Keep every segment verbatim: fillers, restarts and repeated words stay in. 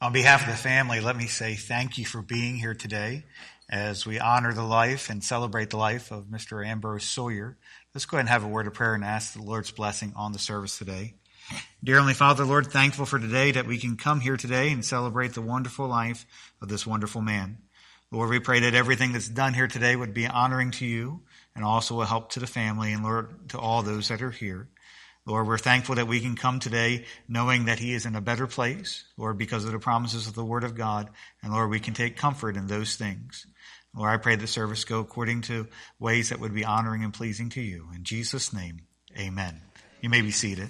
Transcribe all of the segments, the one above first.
On behalf of the family, let me say thank you for being here today as we honor the life and celebrate the life of Mister Ambrose Sawyer. Let's go ahead and have a word of prayer and ask the Lord's blessing on the service today. Dear Heavenly Father, Lord, thankful for today that we can come here today and celebrate the wonderful life of this wonderful man. Lord, we pray that everything that's done here today would be honoring to you and also a help to the family and, Lord, to all those that are here. Lord, we're thankful that we can come today knowing that he is in a better place, Lord, because of the promises of the Word of God. And Lord, we can take comfort in those things. Lord, I pray the service go according to ways that would be honoring and pleasing to you. In Jesus' name, amen. You may be seated.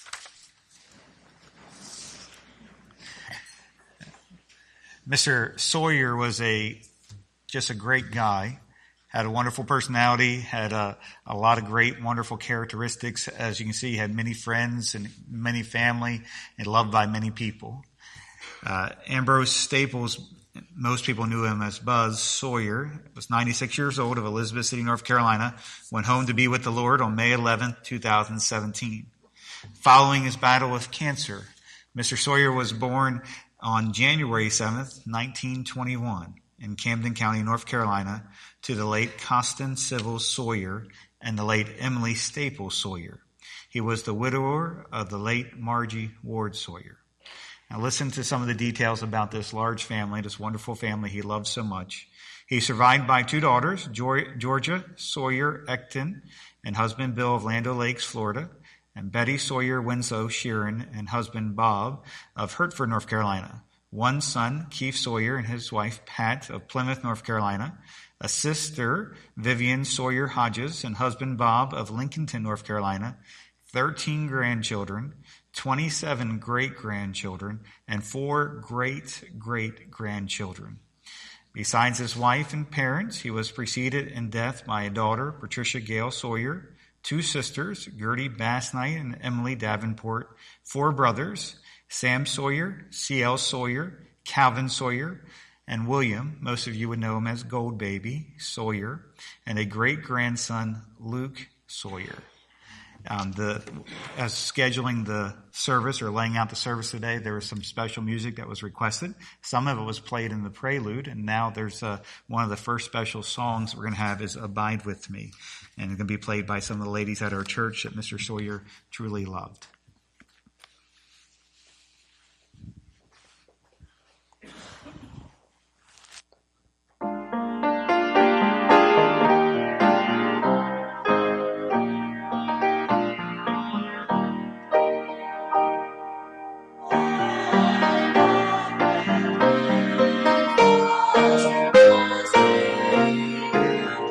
Mister Sawyer was a just a great guy. Had a wonderful personality, had a, a lot of great, wonderful characteristics. As you can see, he had many friends and many family and loved by many people. Uh, Ambrose Staples, most people knew him as Buzz Sawyer, was ninety-six years old, of Elizabeth City, North Carolina, went home to be with the Lord on May eleventh, two thousand seventeen. Following his battle with cancer, Mister Sawyer was born on January seventh, nineteen twenty-one. In Camden County, North Carolina, to the late Costin Civil Sawyer and the late Emily Staples Sawyer. He was the widower of the late Margie Ward Sawyer. Now listen to some of the details about this large family, this wonderful family he loved so much. He's survived by two daughters, Georgia Sawyer Ecton and husband Bill of Land O'Lakes, Florida, and Betty Sawyer Winslow Sheeran and husband Bob of Hertford, North Carolina. One son, Keith Sawyer, and his wife, Pat, of Plymouth, North Carolina. A sister, Vivian Sawyer Hodges, and husband, Bob, of Lincolnton, North Carolina. Thirteen grandchildren, twenty-seven great-grandchildren, and four great-great-grandchildren. Besides his wife and parents, he was preceded in death by a daughter, Patricia Gale Sawyer, two sisters, Gertie Bass Knight and Emily Davenport, four brothers, Sam Sawyer, C L Sawyer, Calvin Sawyer, and William, most of you would know him as Gold Baby Sawyer, and a great-grandson, Luke Sawyer. Um, the, as scheduling the service or laying out the service today, there was some special music that was requested. Some of it was played in the prelude, and now there's uh, one of the first special songs we're going to have is Abide With Me, and it's going to be played by some of the ladies at our church that Mister Sawyer truly loved.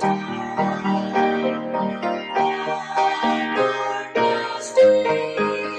Stay.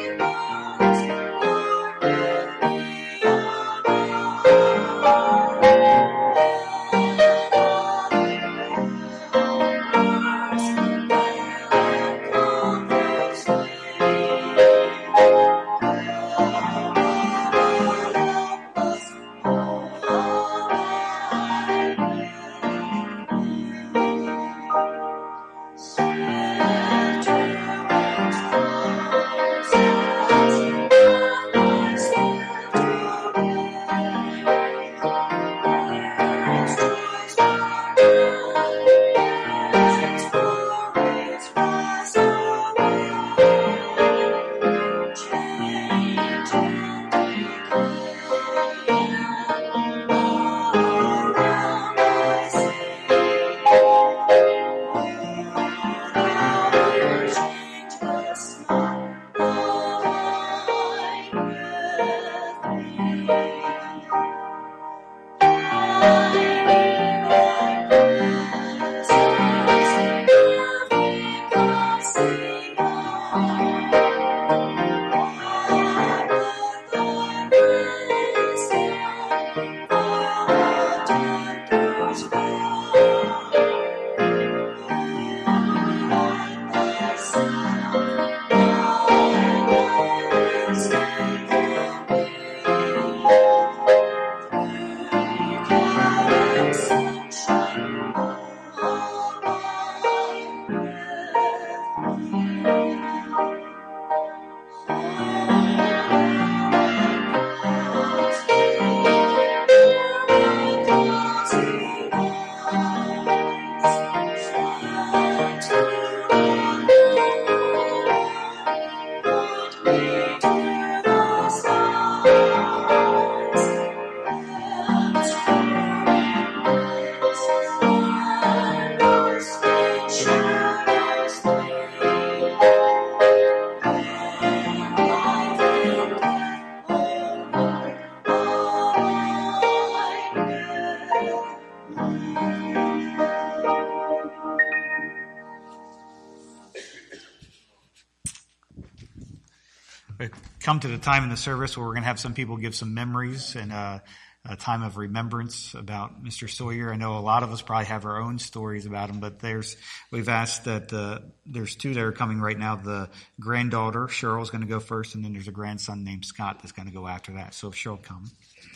We come to the time in the service where we're going to have some people give some memories and uh, a time of remembrance about Mister Sawyer. I know a lot of us probably have our own stories about him, but there's we've asked that uh, there's two that are coming right now. The granddaughter, Cheryl's going to go first, and then there's a grandson named Scott that's going to go after that. So if Cheryl come.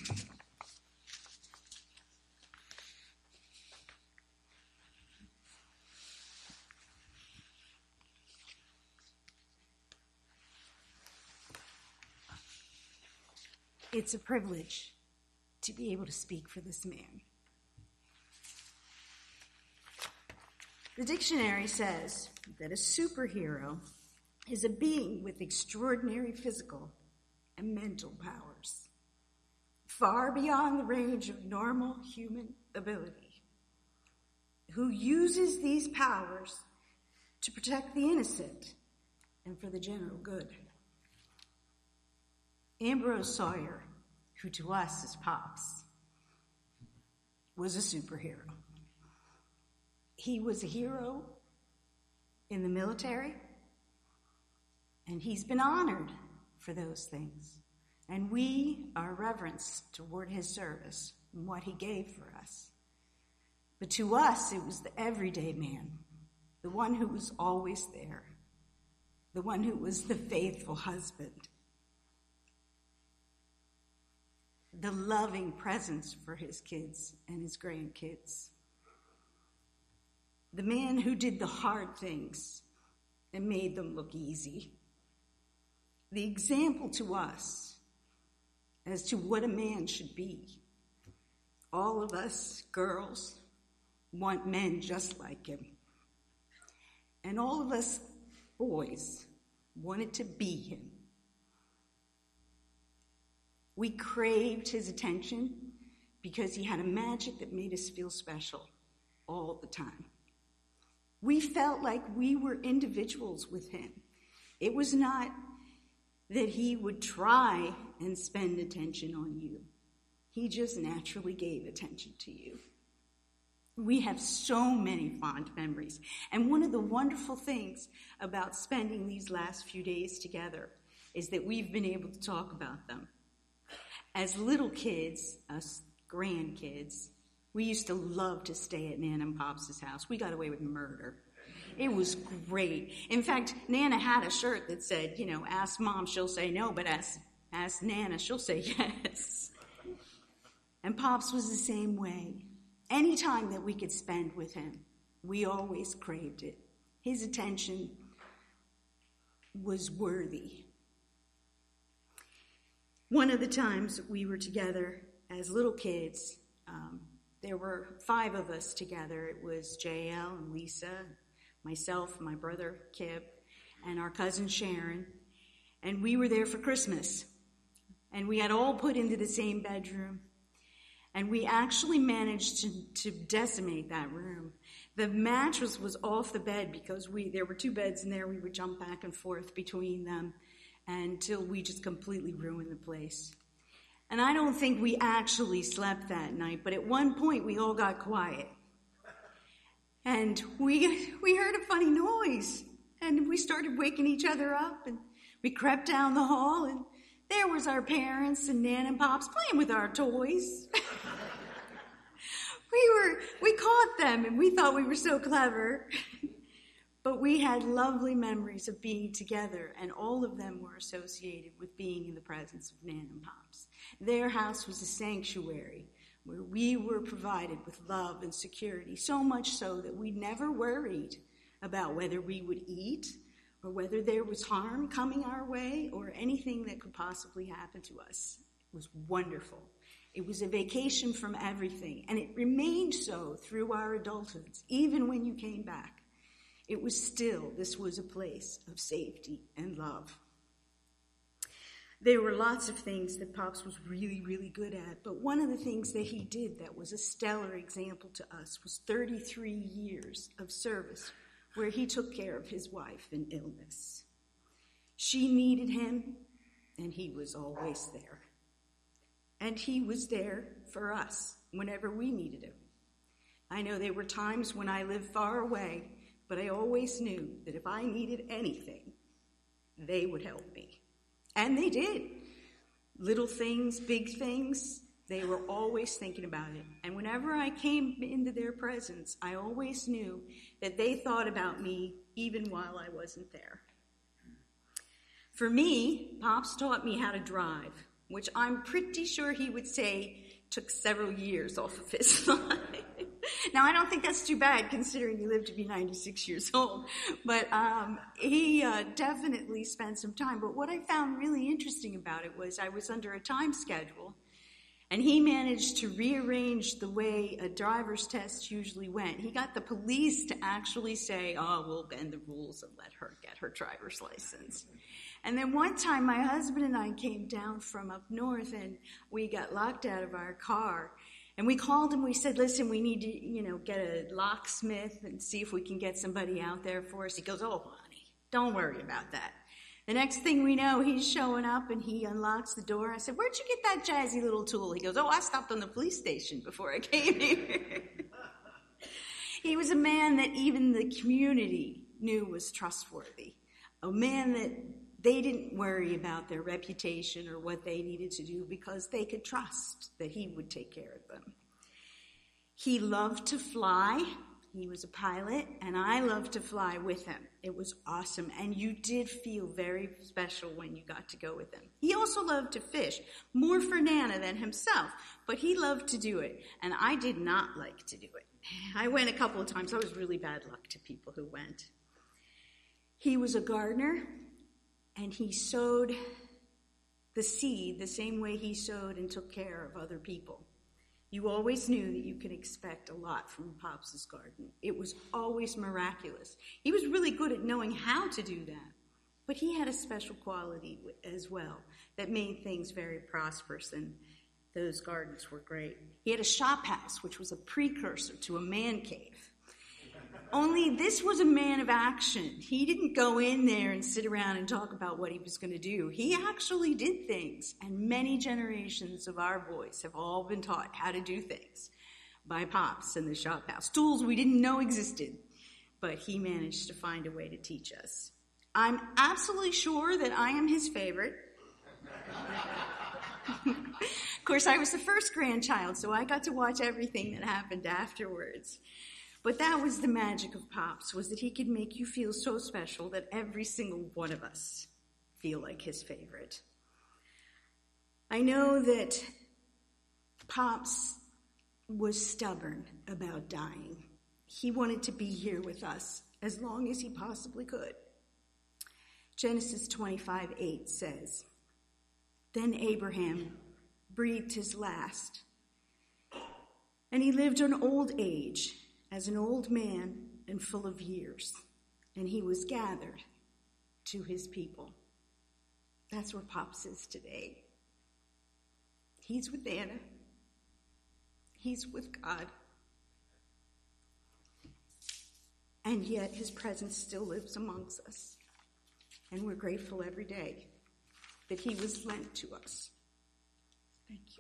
It's a privilege to be able to speak for this man. The dictionary says that a superhero is a being with extraordinary physical and mental powers, far beyond the range of normal human ability, who uses these powers to protect the innocent and for the general good. Ambrose Sawyer, who to us is Pops, was a superhero. He was a hero in the military, and he's been honored for those things. And we are reverenced toward his service and what he gave for us. But to us, it was the everyday man, the one who was always there, the one who was the faithful husband, the loving presence for his kids and his grandkids. The man who did the hard things and made them look easy. The example to us as to what a man should be. All of us girls want men just like him. And all of us boys wanted to be him. We craved his attention because he had a magic that made us feel special all the time. We felt like we were individuals with him. It was not that he would try and spend attention on you. He just naturally gave attention to you. We have so many fond memories. And one of the wonderful things about spending these last few days together is that we've been able to talk about them. As little kids, us grandkids, we used to love to stay at Nana and Pops' house. We got away with murder. It was great. In fact, Nana had a shirt that said, you know, ask Mom, she'll say no, but ask, ask Nana, she'll say yes. And Pops was the same way. Any time that we could spend with him, we always craved it. His attention was worthy. One of the times that we were together as little kids, um, there were five of us together. It was J L and Lisa, myself, my brother Kip, and our cousin Sharon. And we were there for Christmas. And we had all put into the same bedroom. And we actually managed to, to decimate that room. The mattress was off the bed because we there were two beds in there. We would jump back and forth between them until we just completely ruined the place. And I don't think we actually slept that night, but at one point we all got quiet. And we we heard a funny noise, and we started waking each other up, and we crept down the hall, and there was our parents and Nan and Pops playing with our toys. we were we caught them, and we thought we were so clever. But we had lovely memories of being together, and all of them were associated with being in the presence of Nan and Pops. Their house was a sanctuary where we were provided with love and security, so much so that we never worried about whether we would eat or whether there was harm coming our way or anything that could possibly happen to us. It was wonderful. It was a vacation from everything, and it remained so through our adulthoods, even when you came back. It was still, this was a place of safety and love. There were lots of things that Pops was really, really good at, but one of the things that he did that was a stellar example to us was thirty-three years of service where he took care of his wife in illness. She needed him, and he was always there. And he was there for us whenever we needed him. I know there were times when I lived far away, but I always knew that if I needed anything, they would help me. And they did. Little things, big things, they were always thinking about it. And whenever I came into their presence, I always knew that they thought about me even while I wasn't there. For me, Pops taught me how to drive, which I'm pretty sure he would say took several years off of his life. Now, I don't think that's too bad considering he lived to be ninety-six years old, but um, he uh, definitely spent some time. But what I found really interesting about it was I was under a time schedule, and he managed to rearrange the way a driver's test usually went. He got the police to actually say, oh, we'll bend the rules and let her get her driver's license. And then one time my husband and I came down from up north, and we got locked out of our car. And we called him, we said, listen, we need to, you know, get a locksmith and see if we can get somebody out there for us. He goes, oh, honey, don't worry about that. The next thing we know, he's showing up and he unlocks the door. I said, where'd you get that jazzy little tool? He goes, oh, I stopped on the police station before I came here. He was a man that even the community knew was trustworthy. A man that they didn't worry about their reputation or what they needed to do because they could trust that he would take care of them. He loved to fly. He was a pilot, and I loved to fly with him. It was awesome, and you did feel very special when you got to go with him. He also loved to fish, more for Nana than himself, but he loved to do it, and I did not like to do it. I went a couple of times. I was really bad luck to people who went. He was a gardener, and he sowed the seed the same way he sowed and took care of other people. You always knew that you could expect a lot from Pops's garden. It was always miraculous. He was really good at knowing how to do that, but he had a special quality as well that made things very prosperous, and those gardens were great. He had a shop house, which was a precursor to a man cave. Only this was a man of action. He didn't go in there and sit around and talk about what he was going to do. He actually did things, and many generations of our boys have all been taught how to do things by Pops in the shop house. Tools we didn't know existed, but he managed to find a way to teach us. I'm absolutely sure that I am his favorite. Of course, I was the first grandchild, so I got to watch everything that happened afterwards. But that was the magic of Pops, was that he could make you feel so special that every single one of us feel like his favorite. I know that Pops was stubborn about dying. He wanted to be here with us as long as he possibly could. Genesis twenty-five eight says, then Abraham breathed his last, and he lived an old age, as an old man and full of years, and he was gathered to his people. That's where Pops is today. He's with Anna. He's with God. And yet his presence still lives amongst us. And we're grateful every day that he was lent to us. Thank you.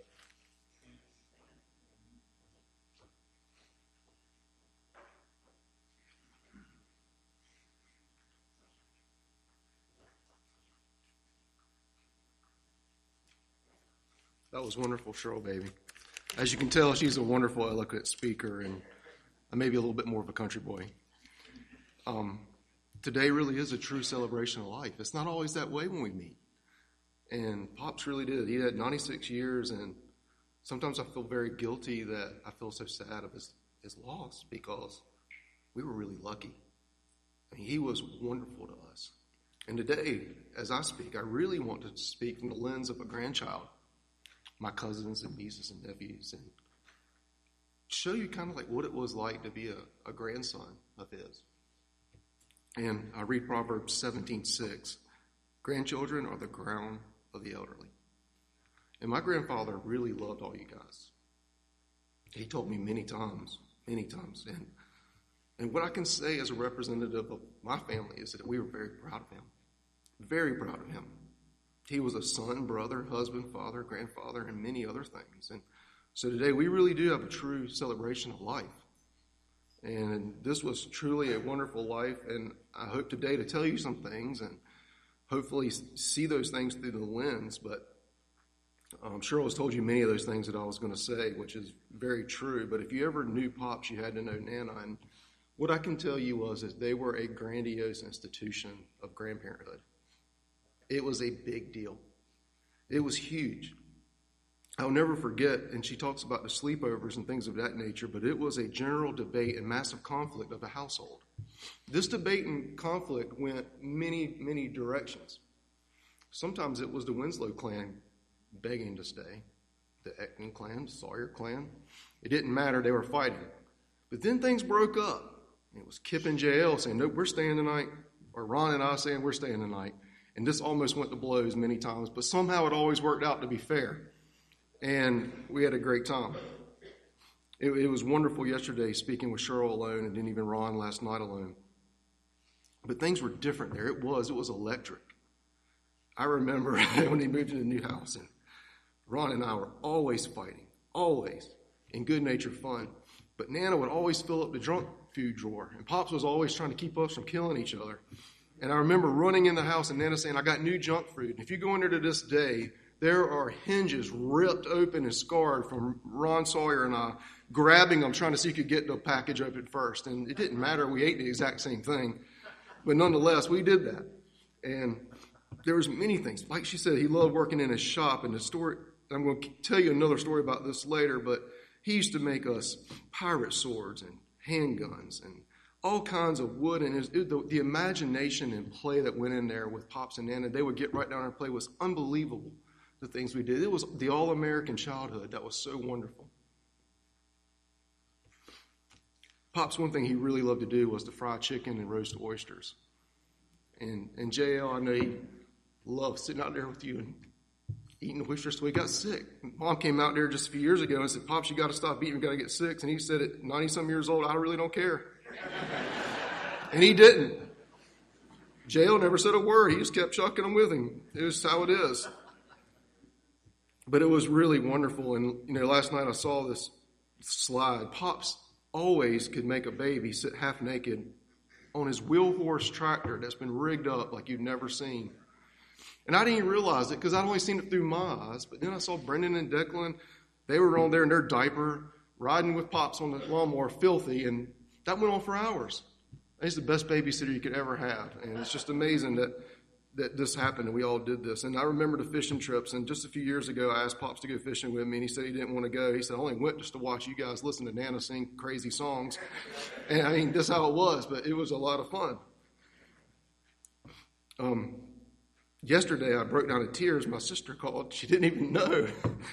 That was wonderful, Cheryl, baby. As you can tell, she's a wonderful, eloquent speaker, and maybe a little bit more of a country boy. Um, today really is a true celebration of life. It's not always that way when we meet. And Pops really did. He had ninety-six years, and sometimes I feel very guilty that I feel so sad of his, his loss because we were really lucky. I mean, he was wonderful to us. And today, as I speak, I really want to speak from the lens of a grandchild. My cousins and nieces and nephews, and show you kind of like what it was like to be a, a grandson of his. And I read Proverbs seventeen six. Grandchildren are the crown of the elderly. And my grandfather really loved all you guys. He told me many times, many times. And, and what I can say as a representative of my family is that we were very proud of him. Very proud of him. He was a son, brother, husband, father, grandfather, and many other things. And so today we really do have a true celebration of life. And this was truly a wonderful life. And I hope today to tell you some things and hopefully see those things through the lens. But um, Cheryl has told you many of those things that I was going to say, which is very true. But if you ever knew Pops, you had to know Nana. And what I can tell you was that they were a grandiose institution of grandparenthood. It was a big deal. It was huge. I'll never forget, and she talks about the sleepovers and things of that nature, but it was a general debate and massive conflict of the household. This debate and conflict went many, many directions. Sometimes it was the Winslow clan begging to stay, the Ekman clan, the Sawyer clan. It didn't matter, they were fighting. But then things broke up. It was Kip and J L saying, nope, we're staying tonight, or Ron and I saying we're staying tonight. And this almost went to blows many times, but somehow it always worked out to be fair. And we had a great time. It, it was wonderful yesterday speaking with Cheryl alone, and then even Ron last night alone. But things were different there. It was. It was electric. I remember when they moved to the new house, and Ron and I were always fighting, always, in good-natured fun. But Nana would always fill up the junk food drawer, and Pops was always trying to keep us from killing each other. And I remember running in the house and Nana saying, I got new junk food. And if you go in there to this day, there are hinges ripped open and scarred from Ron Sawyer and I grabbing them, trying to see if you could get the package open first. And it didn't matter. We ate the exact same thing. But nonetheless, we did that. And there was many things. Like she said, he loved working in his shop. And the story, I'm going to tell you another story about this later, but he used to make us pirate swords and handguns and all kinds of wood. And it was, it, the, the imagination and play that went in there with Pops and Nana, they would get right down and play, was unbelievable. The things we did. It was the all-American childhood that was so wonderful. Pops, one thing he really loved to do was to fry chicken and roast oysters. And and J L, I know he loved sitting out there with you and eating oysters, so he got sick. Mom came out there just a few years ago and said, Pops, you got to stop eating, you got to get sick. And he said at ninety-some years old, I really don't care. And he didn't. J L never said a word. He just kept chucking them with him. It was how it is. But it was really wonderful. And, you know, last night I saw this slide. Pops always could make a baby sit half naked on his wheel horse tractor that's been rigged up like you've never seen. And I didn't even realize it because I'd only seen it through my eyes. But then I saw Brendan and Declan. They were on there in their diaper, riding with Pops on the lawnmower, filthy. And that went on for hours. He's the best babysitter you could ever have. And it's just amazing that that this happened and we all did this. And I remember the fishing trips, and just a few years ago I asked Pops to go fishing with me, and he said he didn't want to go. He said, I only went just to watch you guys listen to Nana sing crazy songs. And I mean, that's how it was, but it was a lot of fun. Um, yesterday I broke down in tears. My sister called. She didn't even know.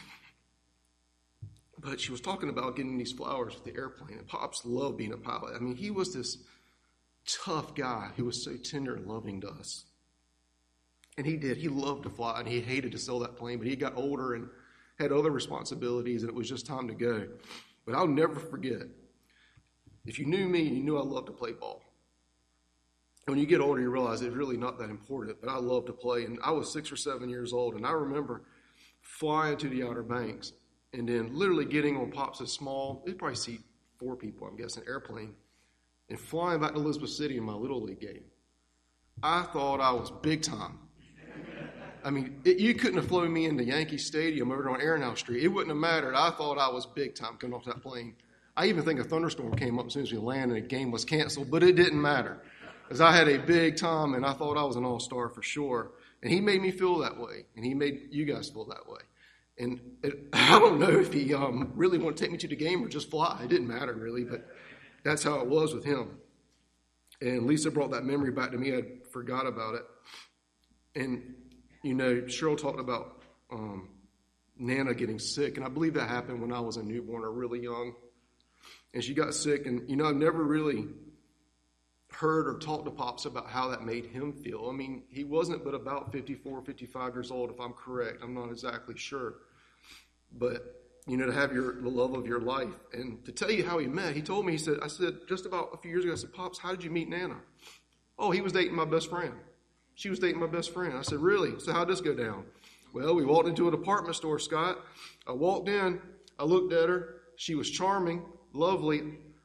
But she was talking about getting these flowers with the airplane, and Pops loved being a pilot. I mean, he was this tough guy who was so tender and loving to us. And he did. He loved to fly, and he hated to sell that plane, but he got older and had other responsibilities, and it was just time to go. But I'll never forget, if you knew me, you knew I loved to play ball. When you get older, you realize it's really not that important, but I love to play. And I was six or seven years old, and I remember flying to the Outer Banks and then literally getting on Pops' small, they'd probably seat four people, I'm guessing, airplane, and flying back to Elizabeth City in my Little League game. I thought I was big time. I mean, it, you couldn't have flown me into Yankee Stadium over on Arenal Street. It wouldn't have mattered. I thought I was big time coming off that plane. I even think a thunderstorm came up as soon as we landed and the game was canceled, but it didn't matter. Because I had a big time and I thought I was an all-star for sure. And he made me feel that way, and he made you guys feel that way. And it, I don't know if he um, really wanted to take me to the game or just fly. It didn't matter really, but that's how it was with him. And Lisa brought that memory back to me. I forgot about it. And you know, Cheryl talked about um, Nana getting sick, and I believe that happened when I was a newborn or really young. And she got sick, and, you know, I've never really heard or talked to Pops about how that made him feel. I mean, he wasn't but about fifty-four, fifty-five years old, if I'm correct. I'm not exactly sure. But, you know, to have your the love of your life. And to tell you how he met, he told me, he said, I said, just about a few years ago, I said, Pops, how did you meet Nana? Oh, he was dating my best friend. She was dating my best friend. I said, really? So how'd this go down? Well, we walked into a department store, Scott. I walked in. I looked at her. She was charming, lovely.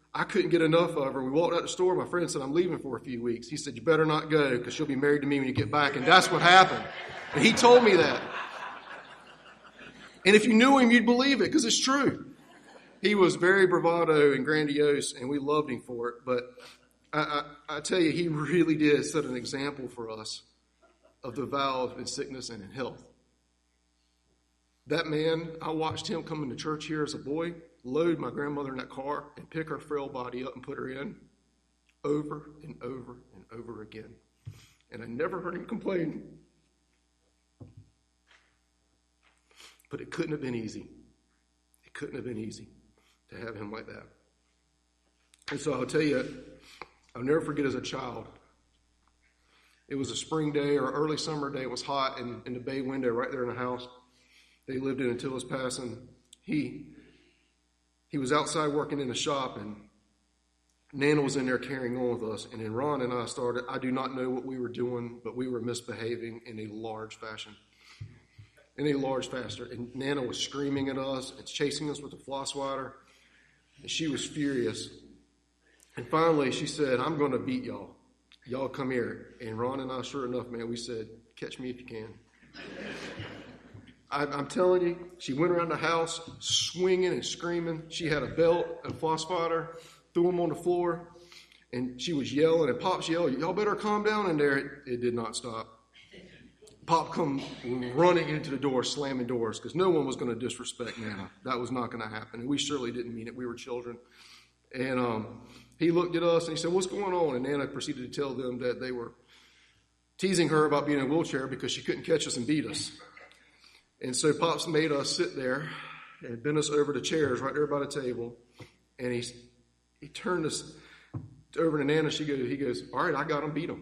I couldn't get enough of her. We walked out the store. My friend said, I'm leaving for a few weeks. He said, you better not go because she'll be married to me when you get back. And that's what happened. And he told me that. And if you knew him, you'd believe it because it's true. He was very bravado and grandiose, and we loved him for it. But I, I, I tell you, he really did set an example for us of the vows in sickness and in health. That man, I watched him come into church here as a boy, load my grandmother in that car and pick her frail body up and put her in over and over and over again. And I never heard him complain. But it couldn't have been easy. It couldn't have been easy to have him like that. And so I'll tell you, I'll never forget as a child, it was a spring day or early summer day. It was hot, and in the bay window right there in the house they lived in until his passing, he he was outside working in the shop, and Nana was in there carrying on with us. And then Ron and I started, I do not know what we were doing, but we were misbehaving in a large fashion. In a large fashion. And Nana was screaming at us and chasing us with the floss swatter. And she was furious. And finally she said, I'm going to beat y'all. Y'all come here. And Ron and I, sure enough, man, we said, catch me if you can. I, I'm telling you, she went around the house swinging and screaming. She had a belt and a floss swatter, threw them on the floor, and she was yelling. And Pop's yelled, y'all better calm down in there. It, it did not stop. Pop come running into the door, slamming doors, because no one was going to disrespect Nana. That was not going to happen. And we surely didn't mean it. We were children. And um, he looked at us and he said, what's going on? And Nana proceeded to tell them that they were teasing her about being in a wheelchair because she couldn't catch us and beat us. And so Pops made us sit there and bent us over to chairs right there by the table. And he he turned us over to Nana. She goes, he goes, all right, I got him, beat him.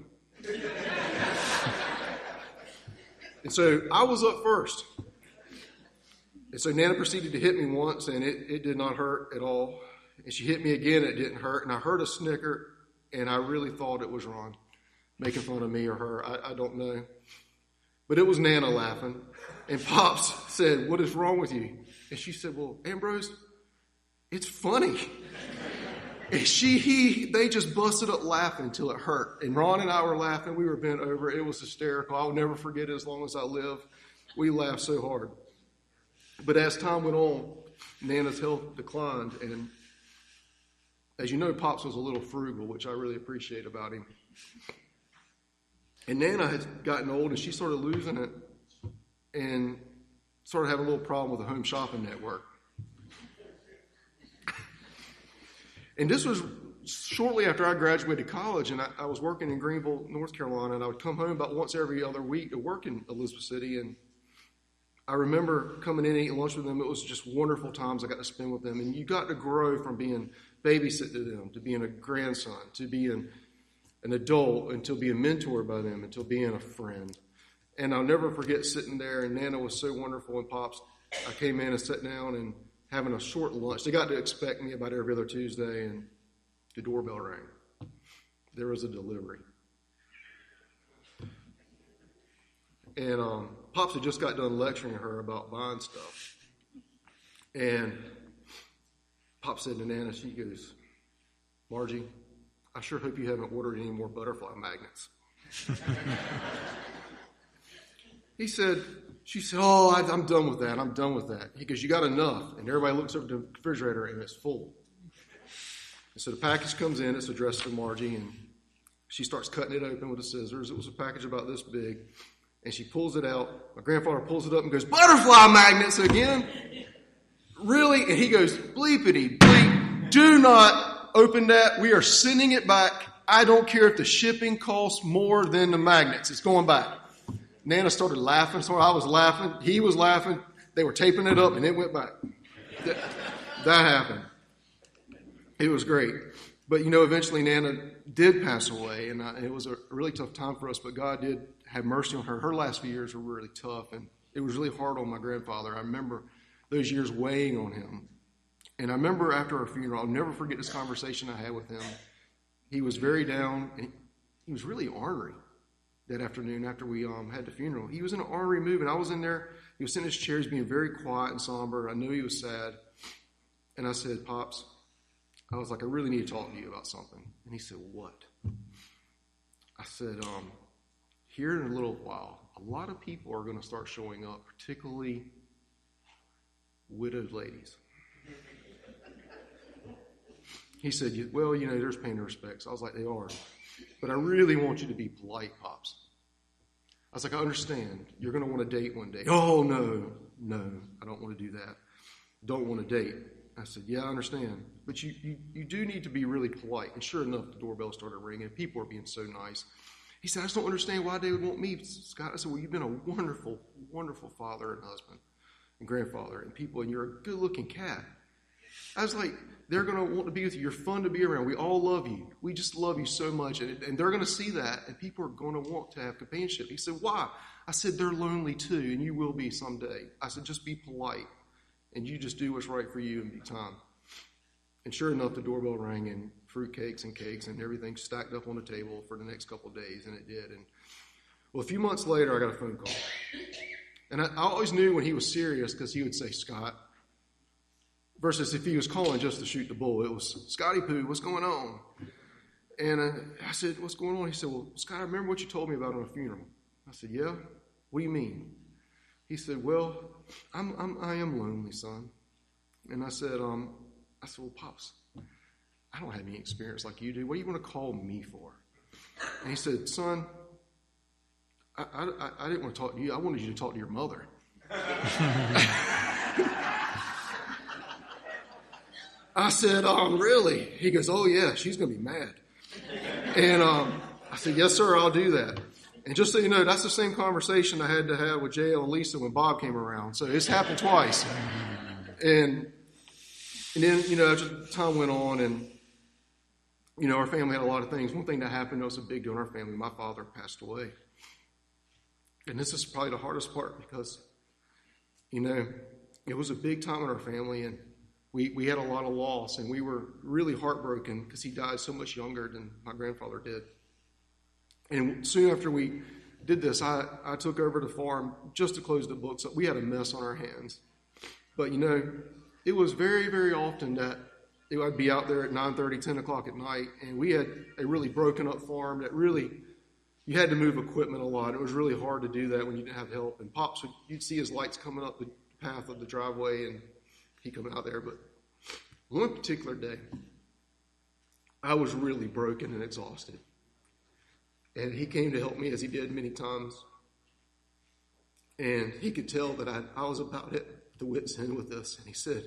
And so I was up first. And so Nana proceeded to hit me once, and it, it did not hurt at all. And she hit me again, it didn't hurt. And I heard a snicker, and I really thought it was Ron making fun of me or her. I, I don't know. But it was Nana laughing. And Pops said, what is wrong with you? And she said, well, Ambrose, it's funny. And she, he, they just busted up laughing until it hurt. And Ron and I were laughing. We were bent over. It was hysterical. I'll never forget it as long as I live. We laughed so hard. But as time went on, Nana's health declined. And as you know, Pops was a little frugal, which I really appreciate about him. And Nana had gotten old, and she started losing it and started having a little problem with the home shopping network. And this was shortly after I graduated college, and I, I was working in Greenville, North Carolina, and I would come home about once every other week to work in Elizabeth City. And I remember coming in and eating lunch with them. It was just wonderful times I got to spend with them. And you got to grow from being babysit to them, to being a grandson, to being an adult, until being mentored by them, until being a friend. And I'll never forget sitting there, and Nana was so wonderful, and Pops, I came in and sat down and having a short lunch. They got to expect me about every other Tuesday, and the doorbell rang. There was a delivery. And um, Pops had just got done lecturing her about buying stuff. And Pop said to Nana, she goes, Margie, I sure hope you haven't ordered any more butterfly magnets. He said, she said, oh, I, I'm done with that. I'm done with that. He goes, you got enough. And everybody looks over the refrigerator, and it's full. And so the package comes in. It's addressed to Margie, and she starts cutting it open with the scissors. It was a package about this big. And she pulls it out. My grandfather pulls it up and goes, butterfly magnets again? Really? And he goes, bleepity bleep. Do not open that. We are sending it back. I don't care if the shipping costs more than the magnets. It's going back. Nana started laughing. So I was laughing. He was laughing. They were taping it up, and it went back. That, that happened. It was great. But, you know, eventually Nana did pass away, and it was a really tough time for us, but God did have mercy on her. Her last few years were really tough, and it was really hard on my grandfather. I remember those years weighing on him. And I remember after her funeral, I'll never forget this conversation I had with him. He was very down, and he was really ornery that afternoon after we um, had the funeral. He was in an ornery mood, and I was in there. He was sitting in his chair, being very quiet and somber. I knew he was sad. And I said, Pops, I was like, I really need to talk to you about something. And he said, what? I said, um, here in a little while, a lot of people are going to start showing up, particularly widowed ladies. He said, well, you know, there's pain and respects. I was like, they are. But I really want you to be polite, Pops. I was like, I understand. You're going to want to date one day. Oh, no, no, I don't want to do that. Don't want to date. I said, yeah, I understand. But you, you, you do need to be really polite. And sure enough, the doorbell started ringing. People are being so nice. He said, I just don't understand why they would want me, Scott. I said, well, you've been a wonderful, wonderful father and husband and grandfather and people, and you're a good-looking cat. I was like, they're going to want to be with you. You're fun to be around. We all love you. We just love you so much. And, and they're going to see that, and people are going to want to have companionship. He said, why? I said, they're lonely too, and you will be someday. I said, just be polite. And you just do what's right for you and be time. And sure enough, the doorbell rang and fruitcakes and cakes and everything stacked up on the table for the next couple of days, and it did. And well, a few months later, I got a phone call. And I, I always knew when he was serious because he would say, Scott, versus if he was calling just to shoot the bull, it was, Scotty Poo, what's going on? And uh, I said, what's going on? He said, well, Scott, I remember what you told me about on a funeral. I said, yeah? What do you mean? He said, well, I'm, I'm, I am lonely, son. And I said, um, I said, well, Pops, I don't have any experience like you do. What do you want to call me for? And he said, son, I, I, I didn't want to talk to you. I wanted you to talk to your mother. I said, um, really? He goes, oh, yeah, she's going to be mad. And um, I said, yes, sir, I'll do that. And just so you know, that's the same conversation I had to have with J L and Lisa when Bob came around. So it's happened twice. And and then, you know, just time went on, and, you know, our family had a lot of things. One thing that happened that was a big deal in our family, my father passed away. And this is probably the hardest part because, you know, it was a big time in our family, and we, we had a lot of loss, and we were really heartbroken because he died so much younger than my grandfather did. And soon after we did this, I, I took over the farm just to close the books up. We had a mess on our hands. But, you know, it was very, very often that it, I'd be out there at nine thirty, ten o'clock at night, and we had a really broken up farm that really, you had to move equipment a lot. It was really hard to do that when you didn't have help. And Pops, would, you'd see his lights coming up the path of the driveway, and he'd come out there. But one particular day, I was really broken and exhausted. And he came to help me, as he did many times. And he could tell that I, I was about at the wit's end with this. And he said,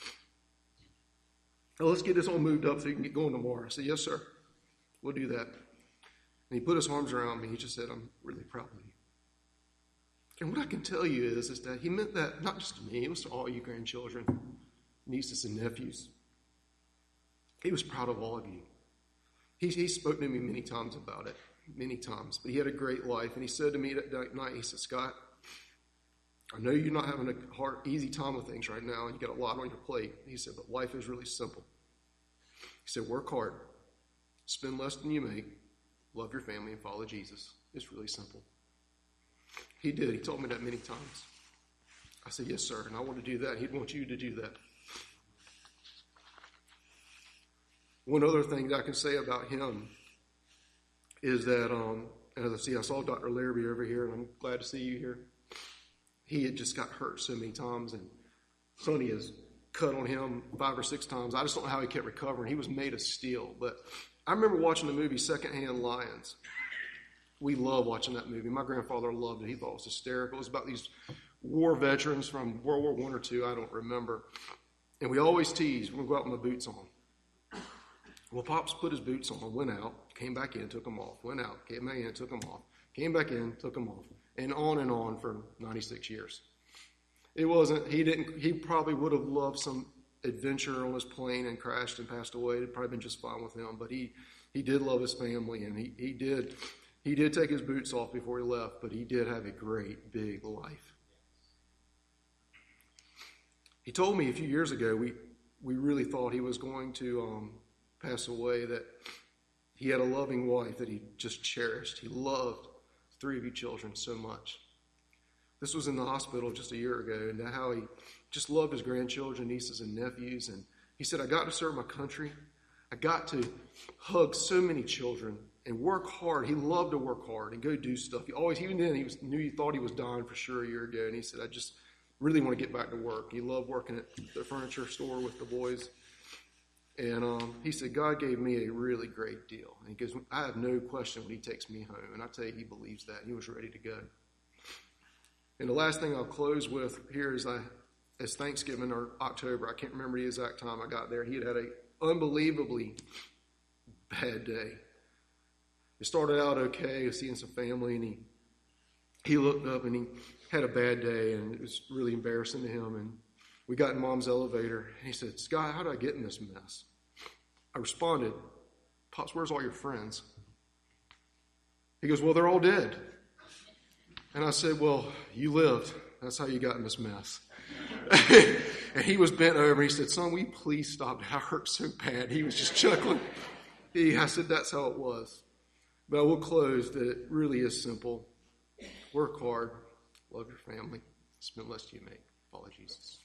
oh, let's get this all moved up so you can get going tomorrow. I said, yes, sir. We'll do that. And he put his arms around me. He just said, I'm really proud of you. And what I can tell you is, is that he meant that not just to me. It was to all you grandchildren, nieces and nephews. He was proud of all of you. He, he spoke to me many times about it. Many times, but he had a great life. And he said to me that night, he said, Scott, I know you're not having a hard, easy time with things right now, and you got a lot on your plate. He said, but life is really simple. He said, work hard, spend less than you make, love your family, and follow Jesus. It's really simple. He did. He told me that many times. I said, yes, sir, and I want to do that. He'd want you to do that. One other thing that I can say about him is that, um, as I see, I saw Doctor Larrabee over here, and I'm glad to see you here. He had just got hurt so many times, and Sonny has cut on him five or six times. I just don't know how he kept recovering. He was made of steel. But I remember watching the movie Secondhand Lions. We love watching that movie. My grandfather loved it. He thought it was hysterical. It was about these war veterans from World War One or Two, I don't remember. And we always teased, we're going to go out with my boots on. Well, Pops put his boots on, went out, came back in, took them off, went out, came back in, took them off, came back in, took them off, and on and on for ninety-six years. It wasn't, he didn't, he probably would have loved some adventure on his plane and crashed and passed away. It'd probably been just fine with him, but he, he did love his family, and he, he did, he did take his boots off before he left, but he did have a great big life. He told me a few years ago, we, we really thought he was going to, um, pass away, that he had a loving wife that he just cherished. He loved three of you children so much. This was in the hospital just a year ago, and how he just loved his grandchildren, nieces and nephews. And he said, I got to serve my country, I got to hug so many children and work hard. He loved to work hard and go do stuff. He always, even then, he was, knew he thought he was dying for sure a year ago. And he said, I just really want to get back to work. He loved working at the furniture store with the boys. And um, he said, God gave me a really great deal. And he goes, I have no question when he takes me home. And I tell you, he believes that. He was ready to go. And the last thing I'll close with here is I, as Thanksgiving or October, I can't remember the exact time I got there, he had had an unbelievably bad day. It started out okay, seeing some family, and he he looked up and he had a bad day, and it was really embarrassing to him. And we got in Mom's elevator, and he said, Scott, how did I get in this mess? I responded, Pops, where's all your friends? He goes, well, they're all dead. And I said, well, you lived. That's how you got in this mess. And he was bent over. He said, son, will you please stop? I hurt so bad. He was just chuckling. He, I said, that's how it was. But I will close that it really is simple. Work hard. Love your family. Spend less you make. Follow Jesus.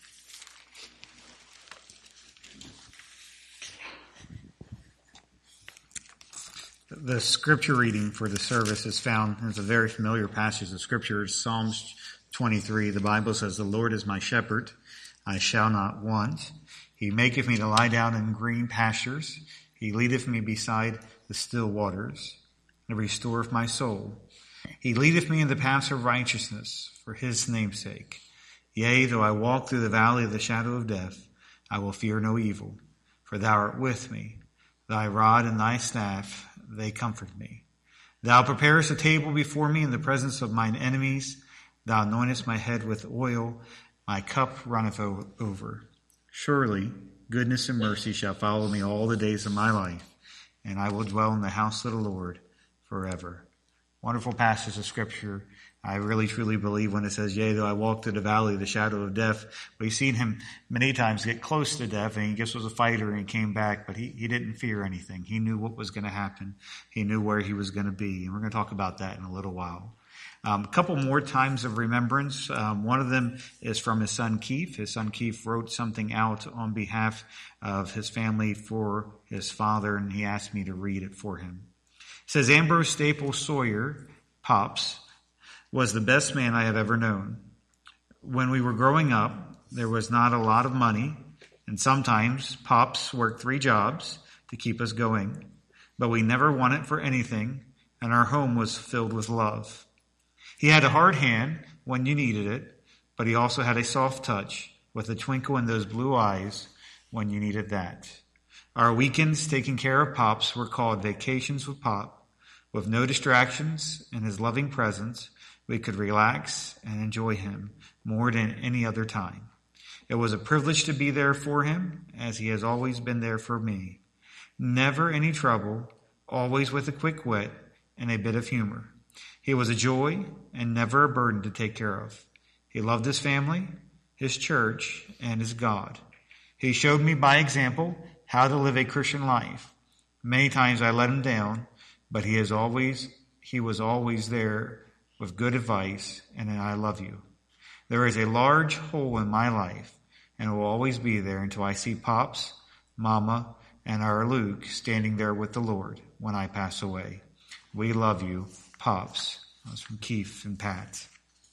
The scripture reading for the service is found, it's a very familiar passage of scripture. It's Psalms twenty-three. The Bible says, the Lord is my shepherd. I shall not want. He maketh me to lie down in green pastures. He leadeth me beside the still waters, and restoreth my soul. He leadeth me in the paths of righteousness for his name's sake. Yea, though I walk through the valley of the shadow of death, I will fear no evil, for thou art with me. Thy rod and thy staff, they comfort me. Thou preparest a table before me in the presence of mine enemies. Thou anointest my head with oil. My cup runneth over. Surely goodness and mercy shall follow me all the days of my life, and I will dwell in the house of the Lord forever. Wonderful passage of scripture. I really truly believe when it says, yea, though I walk through the valley of the shadow of death. We've seen him many times get close to death, and he just was a fighter and he came back, but he, he didn't fear anything. He knew what was going to happen. He knew where he was going to be, and we're going to talk about that in a little while. Um, a couple more times of remembrance. Um, one of them is from his son Keith. His son Keith wrote something out on behalf of his family for his father, and he asked me to read it for him. It says, Ambrose Staples Sawyer, Pops, was the best man I have ever known. When we were growing up, there was not a lot of money, and sometimes Pops worked three jobs to keep us going, but we never wanted for anything, and our home was filled with love. He had a hard hand when you needed it, but he also had a soft touch with a twinkle in those blue eyes when you needed that. Our weekends taking care of Pops were called vacations with Pop. With no distractions and his loving presence, we could relax and enjoy him more than any other time. It was a privilege to be there for him, as he has always been there for me. Never any trouble, always with a quick wit and a bit of humor. He was a joy and never a burden to take care of. He loved his family, his church, and his God. He showed me by example how to live a Christian life. Many times I let him down, but he is always, he was always there with good advice and an I love you. There is a large hole in my life, and it will always be there until I see Pops, Mama, and our Luke standing there with the Lord when I pass away. We love you, Pops. That's from Keith and Pat.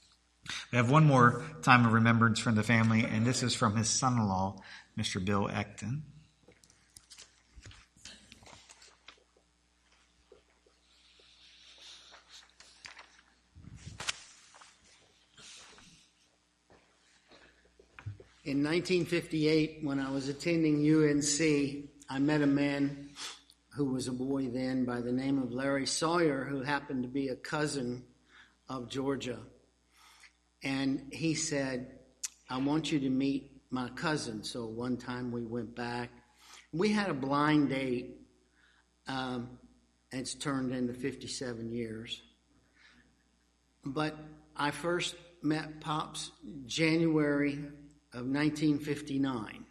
We have one more time of remembrance from the family, and this is from his son-in-law, Mister Bill Ecton. In nineteen fifty-eight, when I was attending U N C, I met a man who was a boy then by the name of Larry Sawyer, who happened to be a cousin of Georgia. And he said, I want you to meet my cousin. So one time we went back. We had a blind date. Um, it's turned into fifty-seven years. But I first met Pops January of nineteen fifty-nine.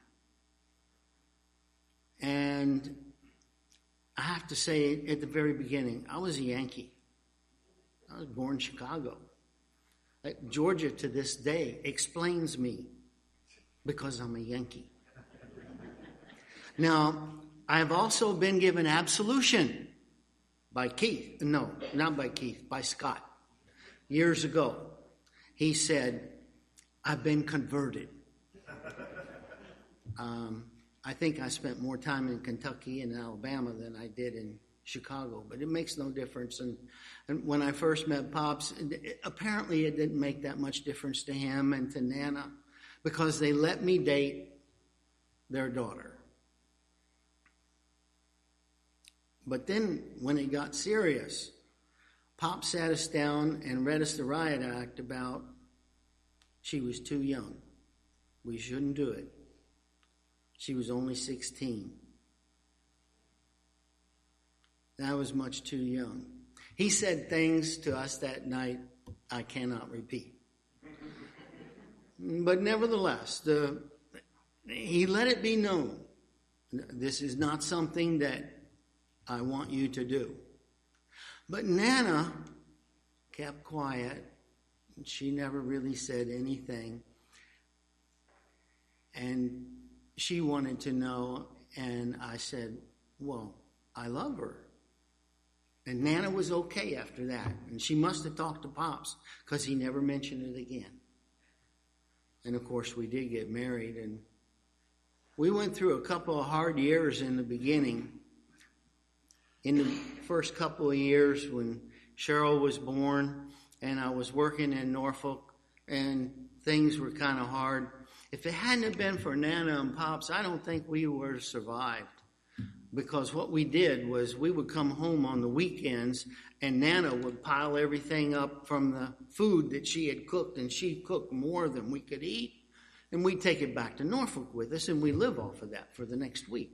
And I have to say at the very beginning, I was a Yankee. I was born in Chicago. Georgia to this day explains me because I'm a Yankee. Now, I have also been given absolution by Keith. No, not by Keith, by Scott. Years ago, he said, I've been converted. Um, I think I spent more time in Kentucky and Alabama than I did in Chicago, but it makes no difference. And, and when I first met Pops, it, apparently it didn't make that much difference to him and to Nana because they let me date their daughter. But then when it got serious, Pop sat us down and read us the riot act about she was too young. We shouldn't do it. She was only sixteen. That was much too young. He said things to us that night I cannot repeat. But nevertheless, the, he let it be known. This is not something that I want you to do. But Nana kept quiet. She never really said anything. And she wanted to know, and I said, well, I love her. And Nana was okay after that. And she must have talked to Pops because he never mentioned it again. And of course, we did get married. And we went through a couple of hard years in the beginning. In the first couple of years when Cheryl was born and I was working in Norfolk and things were kind of hard. If it hadn't have been for Nana and Pops, I don't think we would have survived. Because what we did was we would come home on the weekends and Nana would pile everything up from the food that she had cooked, and she cooked more than we could eat. And we'd take it back to Norfolk with us, and we live off of that for the next week.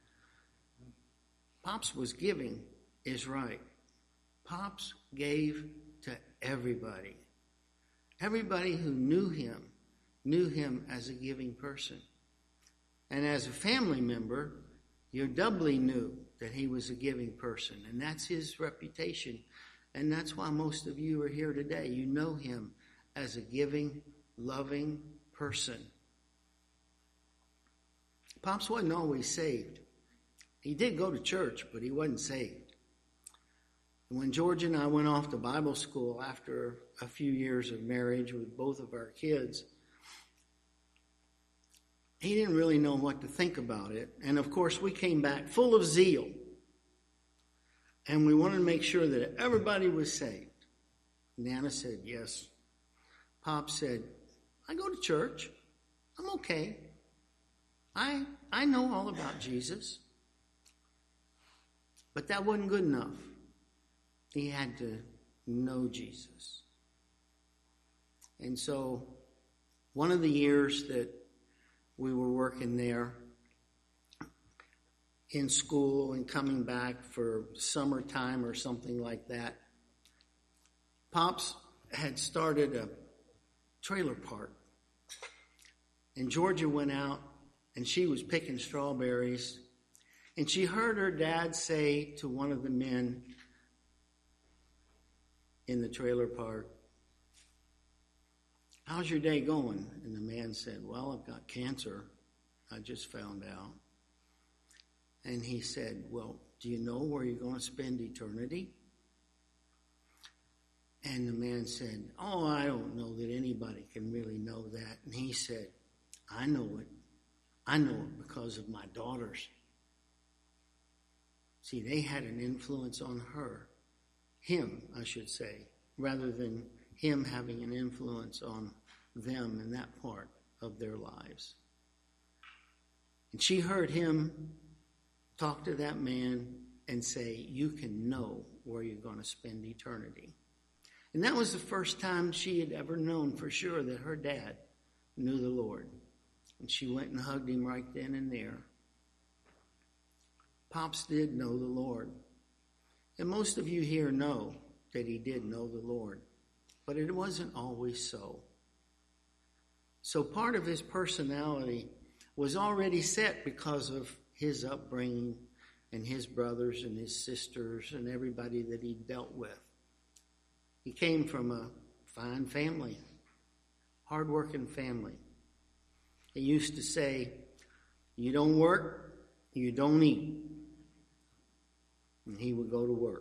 Pops was giving is right. Pops gave to everybody. Everybody who knew him knew him as a giving person. And as a family member, you doubly knew that he was a giving person. And that's his reputation. And that's why most of you are here today. You know him as a giving, loving person. Pops wasn't always saved. He did go to church, but he wasn't saved. And when George and I went off to Bible school after a few years of marriage with both of our kids, he didn't really know what to think about it. And of course, we came back full of zeal. And we wanted to make sure that everybody was saved. Nana said, yes. Pop said, I go to church. I'm okay. I, I know all about Jesus. But that wasn't good enough. He had to know Jesus. And so one of the years that we were working there in school and coming back for summertime or something like that, Pops had started a trailer park. And Georgia went out and she was picking strawberries. And she heard her dad say to one of the men in the trailer park, how's your day going? And the man said, well, I've got cancer. I just found out. And he said, well, do you know where you're going to spend eternity? And the man said, oh, I don't know that anybody can really know that. And he said, I know it. I know it because of my daughters. See, they had an influence on her, him, I should say, rather than him having an influence on them in that part of their lives. And she heard him talk to that man and say, you can know where you're going to spend eternity. And that was the first time she had ever known for sure that her dad knew the Lord. And she went and hugged him right then and there. Pops did know the Lord. And most of you here know that he did know the Lord. But it wasn't always so. So part of his personality was already set because of his upbringing and his brothers and his sisters and everybody that he dealt with. He came from a fine family, hardworking family. He used to say, you don't work, you don't eat. And he would go to work.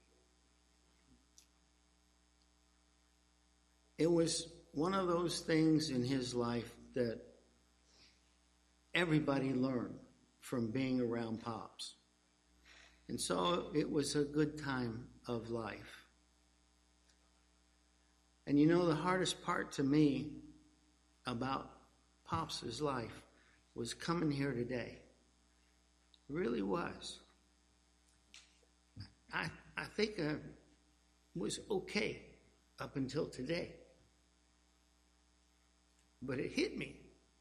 It was one of those things in his life that everybody learned from being around Pops. And so it was a good time of life. And you know, the hardest part to me about Pops' life was coming here today. It really was. I, I think I was okay up until today. But it hit me.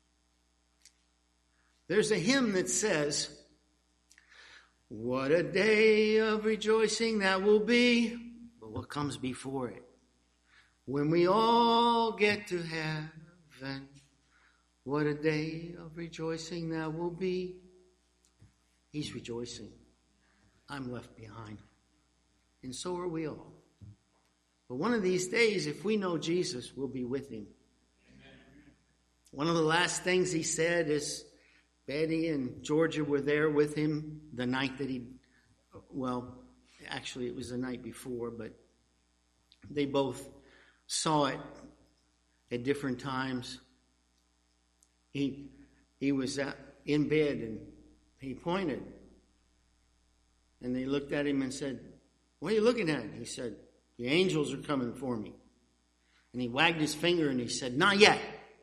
There's a hymn that says, what a day of rejoicing that will be. But what comes before it? When we all get to heaven. What a day of rejoicing that will be. He's rejoicing. I'm left behind. And so are we all. But one of these days, if we know Jesus, we'll be with him. One of the last things he said is, Betty and Georgia were there with him the night that he, well, actually it was the night before, but they both saw it at different times. He he was at, in bed and he pointed. And they looked at him and said, what are you looking at? He said, the angels are coming for me. And he wagged his finger and he said, not yet.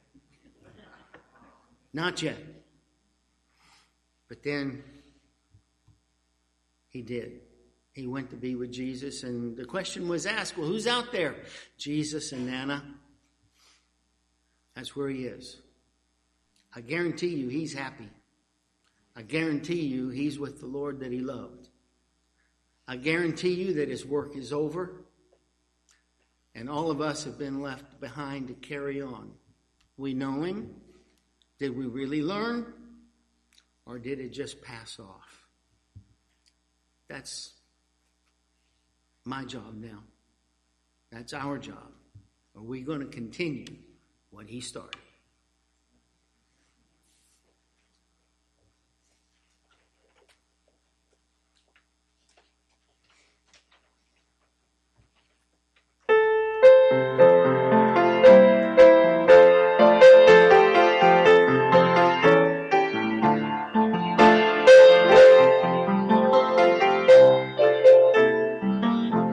Not yet. But then he did. He went to be with Jesus, and the question was asked, well, who's out there? Jesus and Nana. That's where he is. I guarantee you he's happy. I guarantee you he's with the Lord that he loved. I guarantee you that his work is over, and all of us have been left behind to carry on. We know him. Did we really learn? Or did it just pass off? That's my job now. That's our job. Are we going to continue what he started?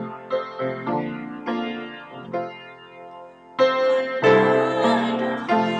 I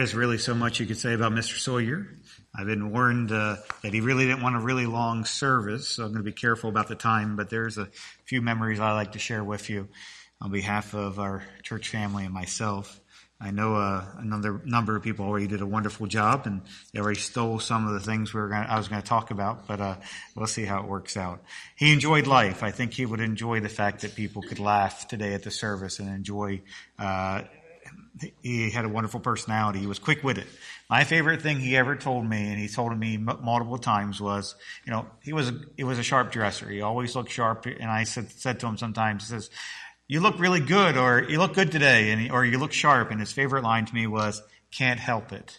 is really so much you could say about Mister Sawyer. I've been warned uh, that he really didn't want a really long service, so I'm going to be careful about the time, but there's a few memories I like to share with you on behalf of our church family and myself. I know uh, another number of people already did a wonderful job, and they already stole some of the things we were going I was going to talk about, but uh, we'll see how it works out. He enjoyed life. I think he would enjoy the fact that people could laugh today at the service and enjoy. Uh, he had a wonderful personality. He was quick-witted. My favorite thing he ever told me, and he told me m- multiple times, was, you know, he was a, he was a sharp dresser. He always looked sharp, and I said, said to him sometimes, he says, "You look really good," or "You look good today," and he, or "You look sharp." And his favorite line to me was, "Can't help it."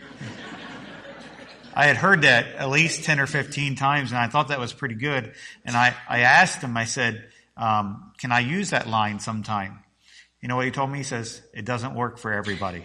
I had heard that at least ten or fifteen times, and I thought that was pretty good. And I, I asked him, I said, um, "Can I use that line sometime?" You know what he told me? He says, "It doesn't work for everybody."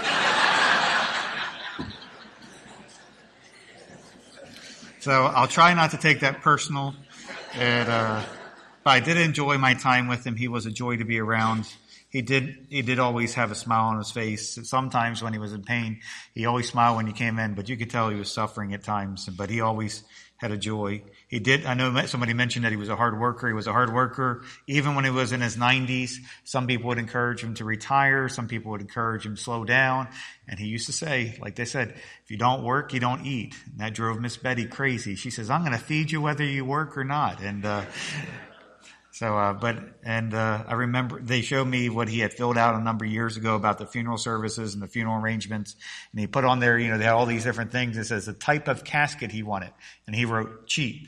So I'll try not to take that personal. And, uh, But I did enjoy my time with him. He was a joy to be around. He did, he did always have a smile on his face. Sometimes when he was in pain, he always smiled when you came in, but you could tell he was suffering at times, but he always had a joy. He did, I know somebody mentioned that he was a hard worker. He was a hard worker. Even when he was in his nineties, some people would encourage him to retire. Some people would encourage him to slow down. And he used to say, like they said, if you don't work, you don't eat. And that drove Miss Betty crazy. She says, "I'm going to feed you whether you work or not." And, uh, So, uh, but, and, uh, I remember they showed me what he had filled out a number of years ago about the funeral services and the funeral arrangements. And he put on there, you know, they had all these different things. It says the type of casket he wanted. And he wrote cheap.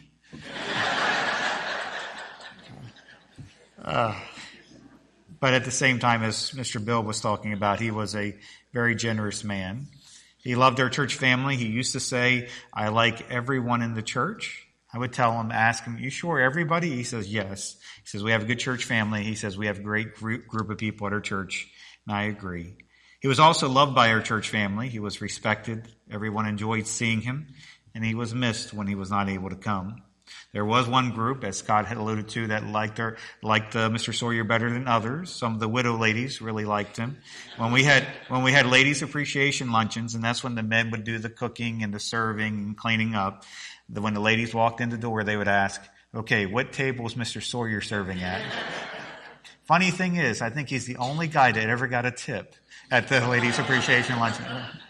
uh, but at the same time, as Mister Bill was talking about, he was a very generous man. He loved our church family. He used to say, "I like everyone in the church." I would tell him, ask him, "You sure everybody?" He says, "Yes." He says, "We have a good church family." He says, "We have a great group, group of people at our church." And I agree. He was also loved by our church family. He was respected. Everyone enjoyed seeing him. And he was missed when he was not able to come. There was one group, as Scott had alluded to, that liked her, liked uh, Mister Sawyer better than others. Some of the widow ladies really liked him. When we had when we had ladies' appreciation luncheons, and that's when the men would do the cooking and the serving and cleaning up, when the ladies walked in the door, they would ask, "Okay, what table is Mister Sawyer serving at?" Funny thing is, I think he's the only guy that ever got a tip at the ladies' appreciation luncheon.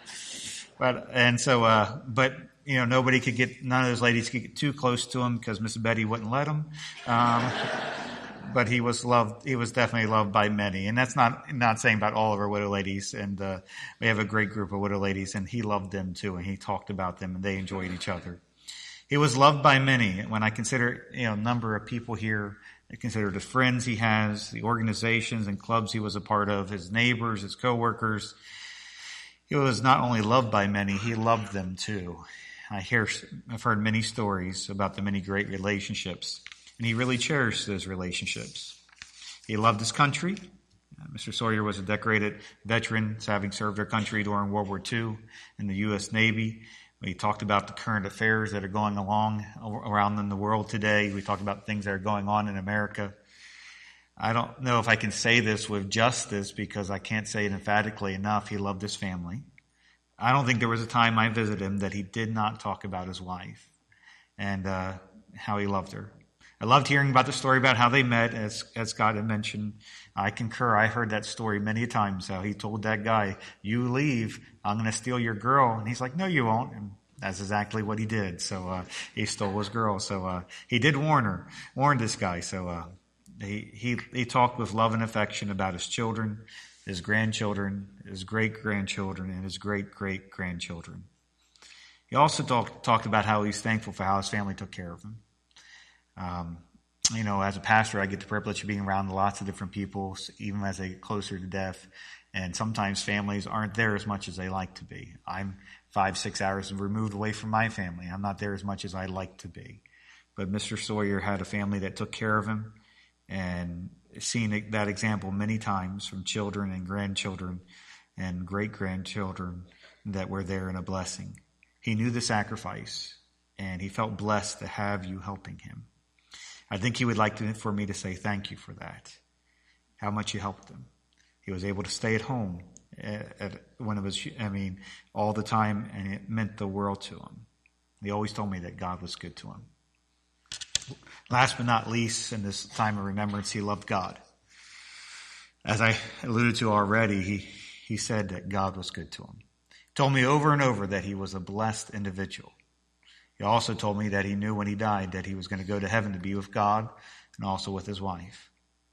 But and so, uh, but. You know, nobody could get, none of those ladies could get too close to him because Miss Betty wouldn't let him. Um, but he was loved, he was definitely loved by many. And that's not, not saying about all of our widow ladies. And, uh, we have a great group of widow ladies, and he loved them too. And he talked about them, and they enjoyed each other. He was loved by many. When I consider, you know, number of people here, I consider the friends he has, the organizations and clubs he was a part of, his neighbors, his coworkers. He was not only loved by many, he loved them too. I hear, I've heard many stories about the many great relationships, and he really cherished those relationships. He loved his country. Uh, Mister Sawyer was a decorated veteran, having served our country during World War Two in the U S Navy. We talked about the current affairs that are going along around in the world today. We talked about things that are going on in America. I don't know if I can say this with justice because I can't say it emphatically enough. He loved his family. I don't think there was a time I visited him that he did not talk about his wife and uh, how he loved her. I loved hearing about the story about how they met, as as Scott had mentioned. I concur. I heard that story many times, how he told that guy, "You leave, I'm going to steal your girl." And he's like, "No, you won't." And that's exactly what he did. So uh, he stole his girl. So uh, he did warn her, warned this guy. So uh, he, he, he talked with love and affection about his children, his grandchildren, his great-grandchildren, and his great-great-grandchildren. He also talk, talked about how he's thankful for how his family took care of him. Um, you know, as a pastor, I get the privilege of being around lots of different people, even as I get closer to death. And sometimes families aren't there as much as they like to be. I'm five, six hours removed away from my family. I'm not there as much as I'd like to be. But Mister Sawyer had a family that took care of him, and seen that example many times from children and grandchildren and great-grandchildren that were there in a blessing. He knew the sacrifice, and he felt blessed to have you helping him. I think he would like to, for me to say thank you for that, how much you helped him. He was able to stay at home at, at, when it was, I mean, all the time, and it meant the world to him. He always told me that God was good to him. Last but not least, in this time of remembrance, he loved God. As I alluded to already, he, he said that God was good to him. He told me over and over that he was a blessed individual. He also told me that he knew when he died that he was going to go to heaven to be with God and also with his wife.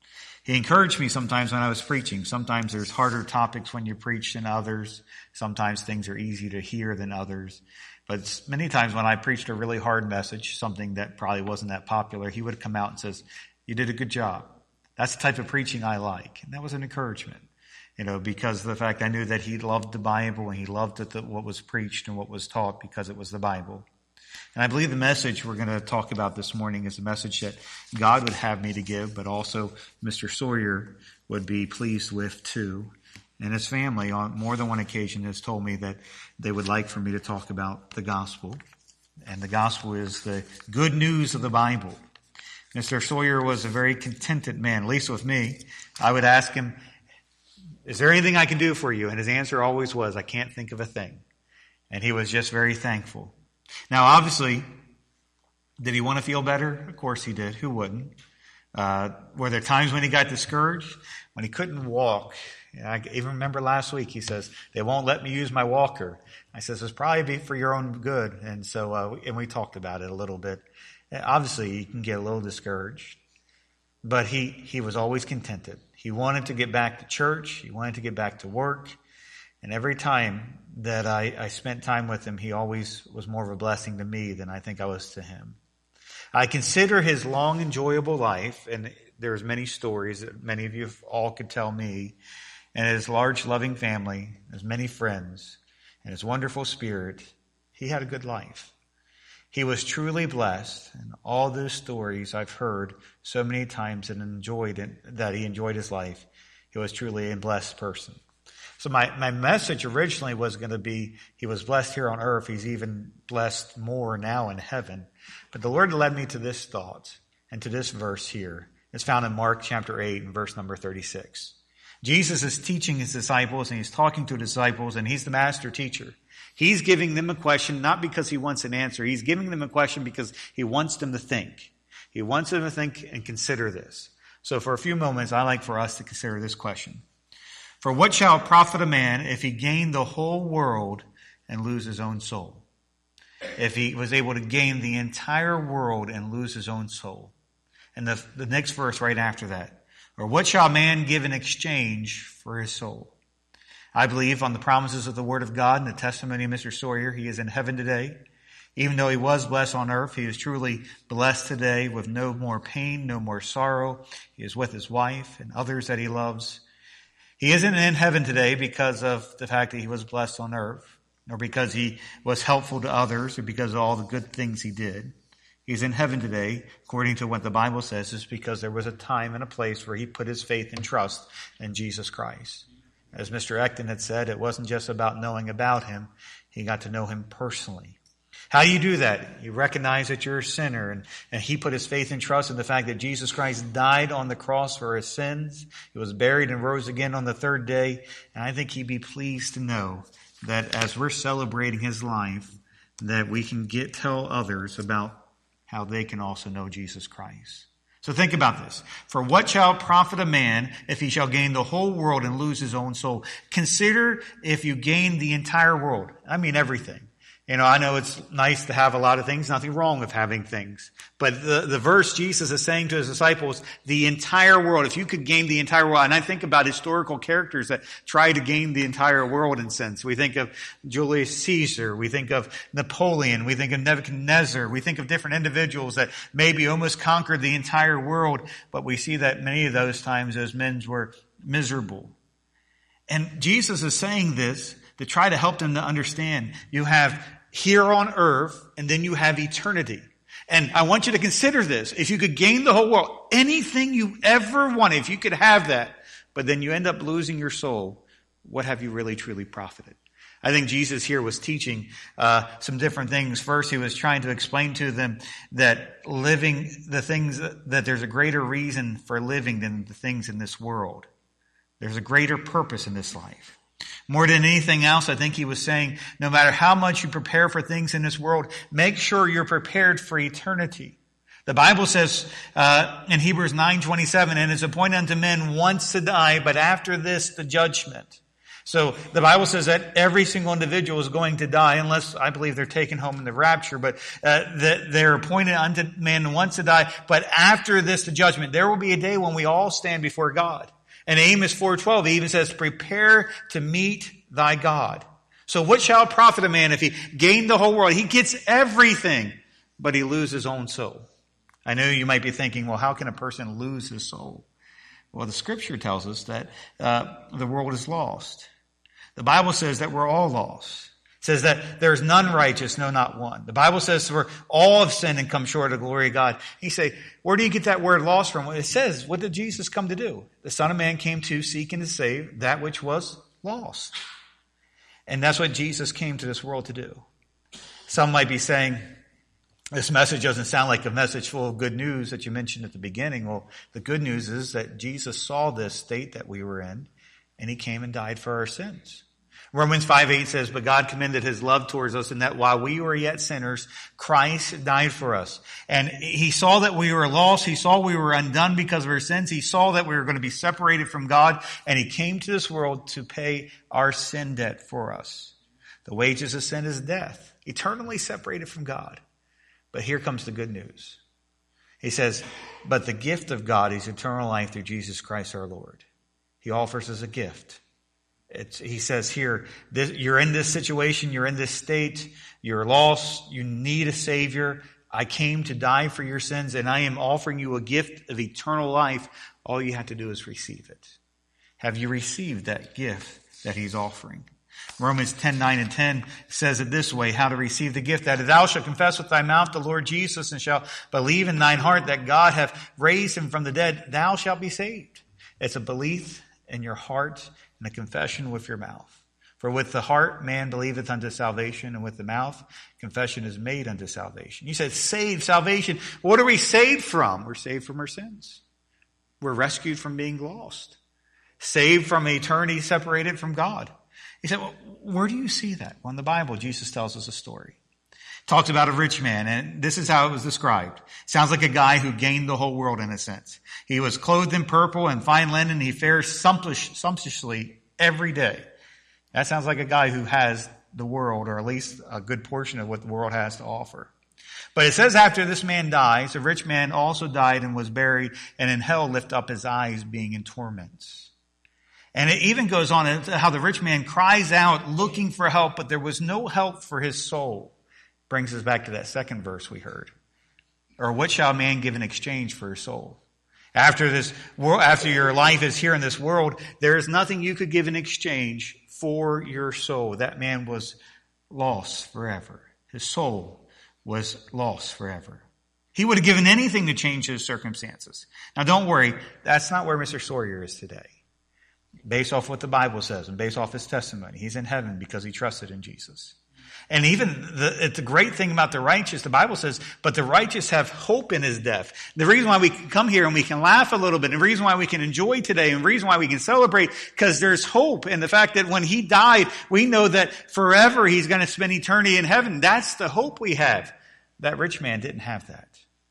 He encouraged me sometimes when I was preaching. Sometimes there's harder topics when you preach than others. Sometimes things are easier to hear than others. But many times when I preached a really hard message, something that probably wasn't that popular, he would come out and says, "You did a good job." That's the type of preaching I like. And that was an encouragement, you know, because of the fact I knew that he loved the Bible and he loved it, what was preached and what was taught because it was the Bible. And I believe the message we're going to talk about this morning is a message that God would have me to give, but also Mister Sawyer would be pleased with too. And his family on more than one occasion has told me that they would like for me to talk about the gospel. And the gospel is the good news of the Bible. Mister Sawyer was a very contented man, at least with me. I would ask him, "Is there anything I can do for you?" And his answer always was, "I can't think of a thing." And he was just very thankful. Now, obviously, did he want to feel better? Of course he did. Who wouldn't? Uh, were there times when he got discouraged? When he couldn't walk? I even remember last week he says, "They won't let me use my walker." I says, "It's probably for your own good." And so, uh, and we talked about it a little bit. Obviously, you can get a little discouraged, but he, he was always contented. He wanted to get back to church. He wanted to get back to work. And every time that I, I spent time with him, he always was more of a blessing to me than I think I was to him. I consider his long, enjoyable life, and there's many stories that many of you all could tell me, and his large, loving family, his many friends, and his wonderful spirit. He had a good life. He was truly blessed, and all those stories I've heard so many times and enjoyed it, that he enjoyed his life. He was truly a blessed person. So my, my message originally was going to be, he was blessed here on earth. He's even blessed more now in heaven. But the Lord led me to this thought and to this verse here. It's found in Mark chapter eight and verse number thirty-six. Jesus is teaching his disciples, and he's talking to the disciples, and he's the master teacher. He's giving them a question, not because he wants an answer. He's giving them a question because he wants them to think. He wants them to think and consider this. So for a few moments, I like for us to consider this question. For what shall it profit a man if he gain the whole world and lose his own soul? If he was able to gain the entire world and lose his own soul. And the, the next verse right after that. Or what shall a man give in exchange for his soul? I believe on the promises of the Word of God and the testimony of Mister Sawyer. He is in heaven today. Even though he was blessed on earth, he is truly blessed today with no more pain, no more sorrow. He is with his wife and others that he loves. He isn't in heaven today because of the fact that he was blessed on earth, or because he was helpful to others, or because of all the good things he did. He's in heaven today, according to what the Bible says, is because there was a time and a place where he put his faith and trust in Jesus Christ. As Mister Ecton had said, it wasn't just about knowing about him. He got to know him personally. How do you do that? You recognize that you're a sinner, and, and he put his faith and trust in the fact that Jesus Christ died on the cross for his sins. He was buried and rose again on the third day. And I think he'd be pleased to know that as we're celebrating his life, that we can get tell others about how they can also know Jesus Christ. So think about this. For what shall it profit a man if he shall gain the whole world and lose his own soul? Consider if you gain the entire world. I mean everything. You know, I know it's nice to have a lot of things, nothing wrong with having things. But the, the verse Jesus is saying to his disciples, the entire world, if you could gain the entire world, and I think about historical characters that try to gain the entire world in a sense. We think of Julius Caesar, we think of Napoleon, we think of Nebuchadnezzar, we think of different individuals that maybe almost conquered the entire world, but we see that many of those times those men were miserable. And Jesus is saying this to try to help them to understand. You have here on earth, and then you have eternity. And I want you to consider this. If you could gain the whole world, anything you ever wanted, if you could have that, but then you end up losing your soul, what have you really truly profited? I think Jesus here was teaching uh, some different things. First, he was trying to explain to them that living the things, that there's a greater reason for living than the things in this world. There's a greater purpose in this life. More than anything else, I think he was saying, no matter how much you prepare for things in this world, make sure you're prepared for eternity. The Bible says uh, in Hebrews nine twenty-seven, and it's appointed unto men once to die, but after this, the judgment. So the Bible says that every single individual is going to die, unless I believe they're taken home in the rapture, but uh, that they're appointed unto men once to die, but after this, the judgment. There will be a day when we all stand before God. And Amos four twelve even says, prepare to meet thy God. So what shall it profit a man if he gained the whole world? He gets everything, but he loses his own soul. I know you might be thinking, well, how can a person lose his soul? Well, the scripture tells us that uh, the world is lost. The Bible says that we're all lost. It says that there's none righteous, no, not one. The Bible says we're all have sinned and come short of the glory of God. You say, where do you get that word lost from? Well, it says, what did Jesus come to do? The Son of Man came to seek and to save that which was lost. And that's what Jesus came to this world to do. Some might be saying, this message doesn't sound like a message full of good news that you mentioned at the beginning. Well, the good news is that Jesus saw this state that we were in, and he came and died for our sins. Romans five eight says, but God commended his love towards us in that while we were yet sinners, Christ died for us. And he saw that we were lost. He saw we were undone because of our sins. He saw that we were going to be separated from God, and he came to this world to pay our sin debt for us. The wages of sin is death, eternally separated from God. But here comes the good news. He says, but the gift of God is eternal life through Jesus Christ our Lord. He offers us a gift. It's, he says here, this, you're in this situation, you're in this state, you're lost, you need a Savior. I came to die for your sins, and I am offering you a gift of eternal life. All you have to do is receive it. Have you received that gift that he's offering? Romans ten nine and ten says it this way, how to receive the gift, that thou shalt confess with thy mouth the Lord Jesus, and shalt believe in thine heart that God hath raised him from the dead, thou shalt be saved. It's a belief in your heart and a confession with your mouth. For with the heart man believeth unto salvation, and with the mouth confession is made unto salvation. You said saved, salvation. What are we saved from? We're saved from our sins. We're rescued from being lost. Saved from eternity separated from God. He said, well, where do you see that? Well, in the Bible, Jesus tells us a story. Talks about a rich man, and this is how it was described. Sounds like a guy who gained the whole world in a sense. He was clothed in purple and fine linen. He fared sumptuously every day. That sounds like a guy who has the world, or at least a good portion of what the world has to offer. But it says after this man dies, the rich man also died and was buried, and in hell lift up his eyes, being in torments. And it even goes on how the rich man cries out looking for help, but there was no help for his soul. Brings us back to that second verse we heard. Or what shall a man give in exchange for his soul? After this world, after your life is here in this world, there is nothing you could give in exchange for your soul. That man was lost forever. His soul was lost forever. He would have given anything to change his circumstances. Now don't worry, that's not where Mister Sawyer is today. Based off what the Bible says and based off his testimony, he's in heaven because he trusted in Jesus. And even the, the great thing about the righteous, the Bible says, but the righteous have hope in his death. The reason why we can come here and we can laugh a little bit, and the reason why we can enjoy today, and the reason why we can celebrate, because there's hope in the fact that when he died, we know that forever he's going to spend eternity in heaven. That's the hope we have. That rich man didn't have that.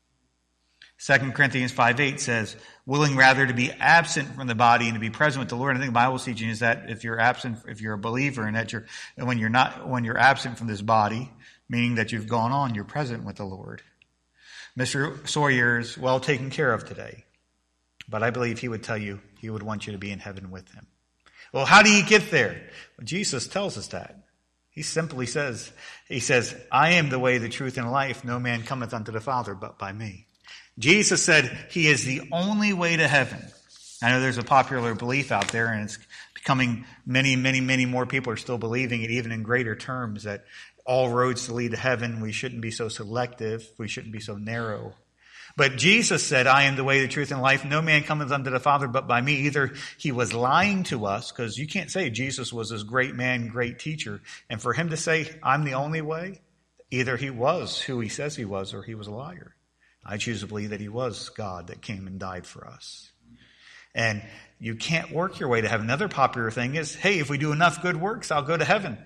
Second Corinthians five eight says, willing rather to be absent from the body and to be present with the Lord. I think the Bible's teaching is that if you're absent, if you're a believer, and that you're, when you're not, when you're absent from this body, meaning that you've gone on, you're present with the Lord. Mister Sawyer is well taken care of today, but I believe he would tell you he would want you to be in heaven with him. Well, how do you get there? Well, Jesus tells us that. He simply says, he says, I am the way, the truth, and life. No man cometh unto the Father but by me. Jesus said he is the only way to heaven. I know there's a popular belief out there, and it's becoming many, many, many more people are still believing it, even in greater terms, that all roads to lead to heaven. We shouldn't be so selective. We shouldn't be so narrow. But Jesus said, I am the way, the truth, and life. No man cometh unto the Father but by me. Either he was lying to us, because you can't say Jesus was this great man, great teacher. And for him to say, I'm the only way, either he was who he says he was, or he was a liar. I choose to believe that he was God that came and died for us. And you can't work your way to heaven. Another popular thing is, hey, if we do enough good works, I'll go to heaven.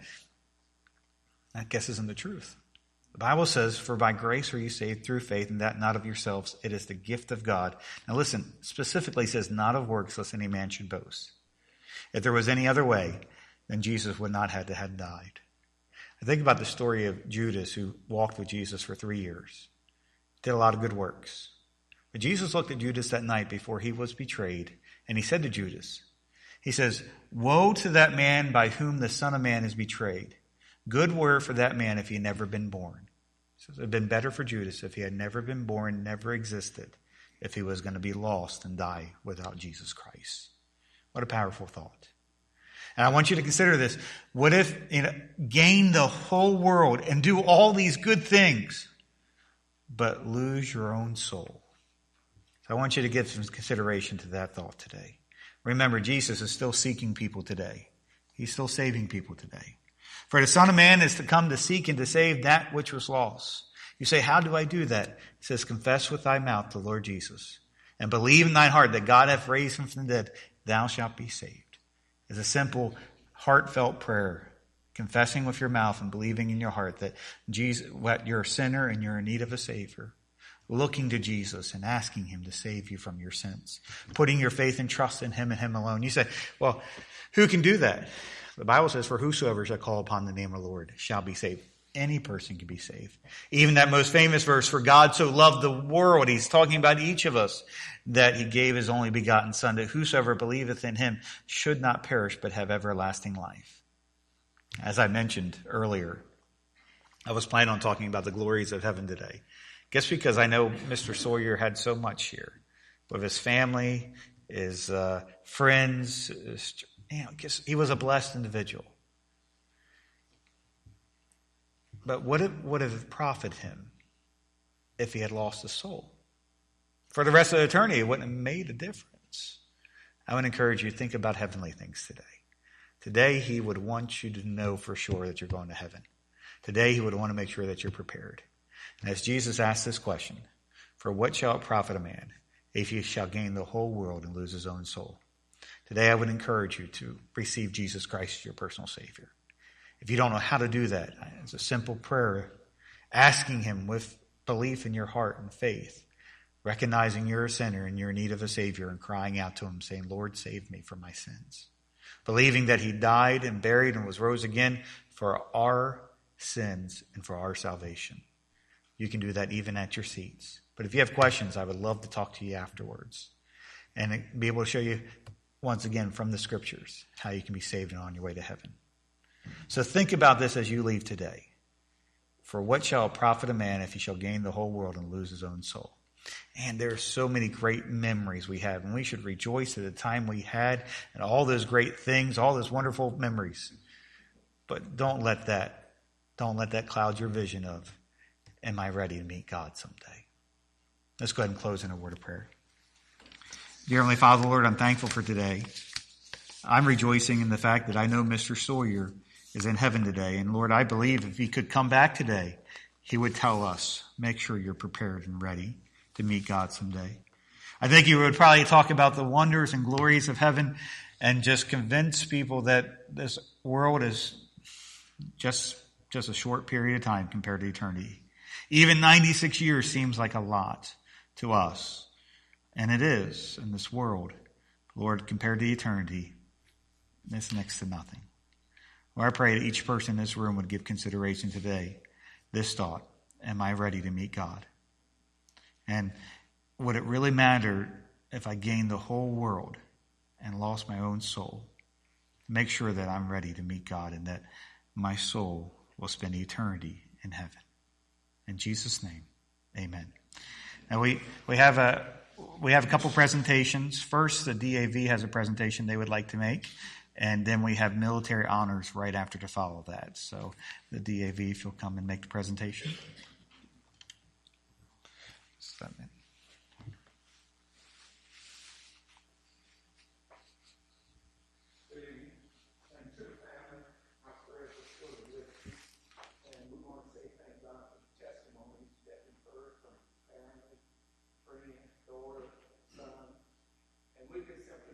That guess isn't the truth. The Bible says, for by grace are you saved through faith, and that not of yourselves. It is the gift of God. Now listen, specifically says, not of works, lest any man should boast. If there was any other way, then Jesus would not have to have died. I think about the story of Judas, who walked with Jesus for three years. Did a lot of good works. But Jesus looked at Judas that night before he was betrayed, and he said to Judas, he says, woe to that man by whom the Son of Man is betrayed. Good were for that man if he had never been born. So it would have been better for Judas if he had never been born, never existed, if he was going to be lost and die without Jesus Christ. What a powerful thought. And I want you to consider this. What if, you know, gain the whole world and do all these good things, but lose your own soul? So I want you to give some consideration to that thought today. Remember, Jesus is still seeking people today. He's still saving people today. For the Son of Man is to come to seek and to save that which was lost. You say, how do I do that? He says, confess with thy mouth the Lord Jesus, and believe in thine heart that God hath raised him from the dead, thou shalt be saved. It's a simple, heartfelt prayer, confessing with your mouth and believing in your heart that Jesus, what you're a sinner and you're in need of a Savior, looking to Jesus and asking him to save you from your sins, putting your faith and trust in him and him alone. You say, well, who can do that? The Bible says, for whosoever shall call upon the name of the Lord shall be saved. Any person can be saved. Even that most famous verse, for God so loved the world, he's talking about each of us, that he gave his only begotten Son, that whosoever believeth in him should not perish, but have everlasting life. As I mentioned earlier, I was planning on talking about the glories of heaven today. Guess because I know Mister Sawyer had so much here with his family, his uh, friends, his, you know, he was a blessed individual. But what it would have profited him if he had lost his soul? For the rest of eternity, it wouldn't have made a difference. I would encourage you to think about heavenly things today. Today, he would want you to know for sure that you're going to heaven. Today, he would want to make sure that you're prepared. And as Jesus asked this question, for what shall it profit a man if he shall gain the whole world and lose his own soul? Today, I would encourage you to receive Jesus Christ as your personal Savior. If you don't know how to do that, it's a simple prayer, asking him with belief in your heart and faith, recognizing you're a sinner and you're in need of a Savior, and crying out to him, saying, Lord, save me from my sins. Believing that he died and buried and was rose again for our sins and for our salvation. You can do that even at your seats. But if you have questions, I would love to talk to you afterwards and be able to show you, once again, from the Scriptures, how you can be saved and on your way to heaven. So think about this as you leave today. For what shall it profit a man if he shall gain the whole world and lose his own soul? And there are so many great memories we have, and we should rejoice at the time we had and all those great things, all those wonderful memories. But don't let that, don't let that cloud your vision of, am I ready to meet God someday? Let's go ahead and close in a word of prayer. Dear Heavenly Father, Lord, I'm thankful for today. I'm rejoicing in the fact that I know Mister Sawyer is in heaven today. And Lord, I believe if he could come back today, he would tell us, make sure you're prepared and ready to meet God someday. I think he would probably talk about the wonders and glories of heaven and just convince people that this world is just, just a short period of time compared to eternity. Even ninety-six years seems like a lot to us. And it is in this world. Lord, compared to eternity, it's next to nothing. Lord, I pray that each person in this room would give consideration today this thought: am I ready to meet God? And would it really matter if I gained the whole world and lost my own soul? Make sure that I'm ready to meet God and that my soul will spend eternity in heaven. In Jesus' name, amen. Now we, we have a we have a couple presentations. First, the D A V has a presentation they would like to make. And then we have military honors right after to follow that. So the D A V, if you'll come and make the presentation. And we can simply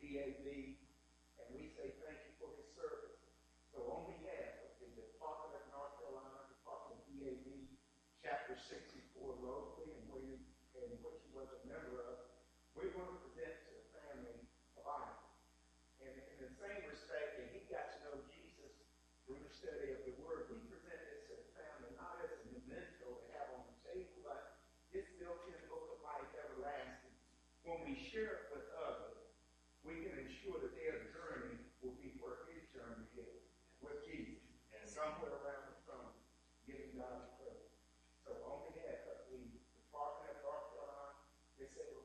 D A V, and we say thank you for his service. So on behalf of the Department of North Carolina, Department of D A V, Chapter sixty-four locally, and where you, and which he was a member of, we're going to present to the family of Isaac. And in the same respect that he got to know Jesus through the study of the Word, we present this to the family not as a memento to have on the table, but this built-in book of life everlasting. When we share it with others, we can ensure that their journey will be where his journey is, with Jesus, and somewhere around the sun, giving God the praise. So on behalf of the Department of North Carolina, they say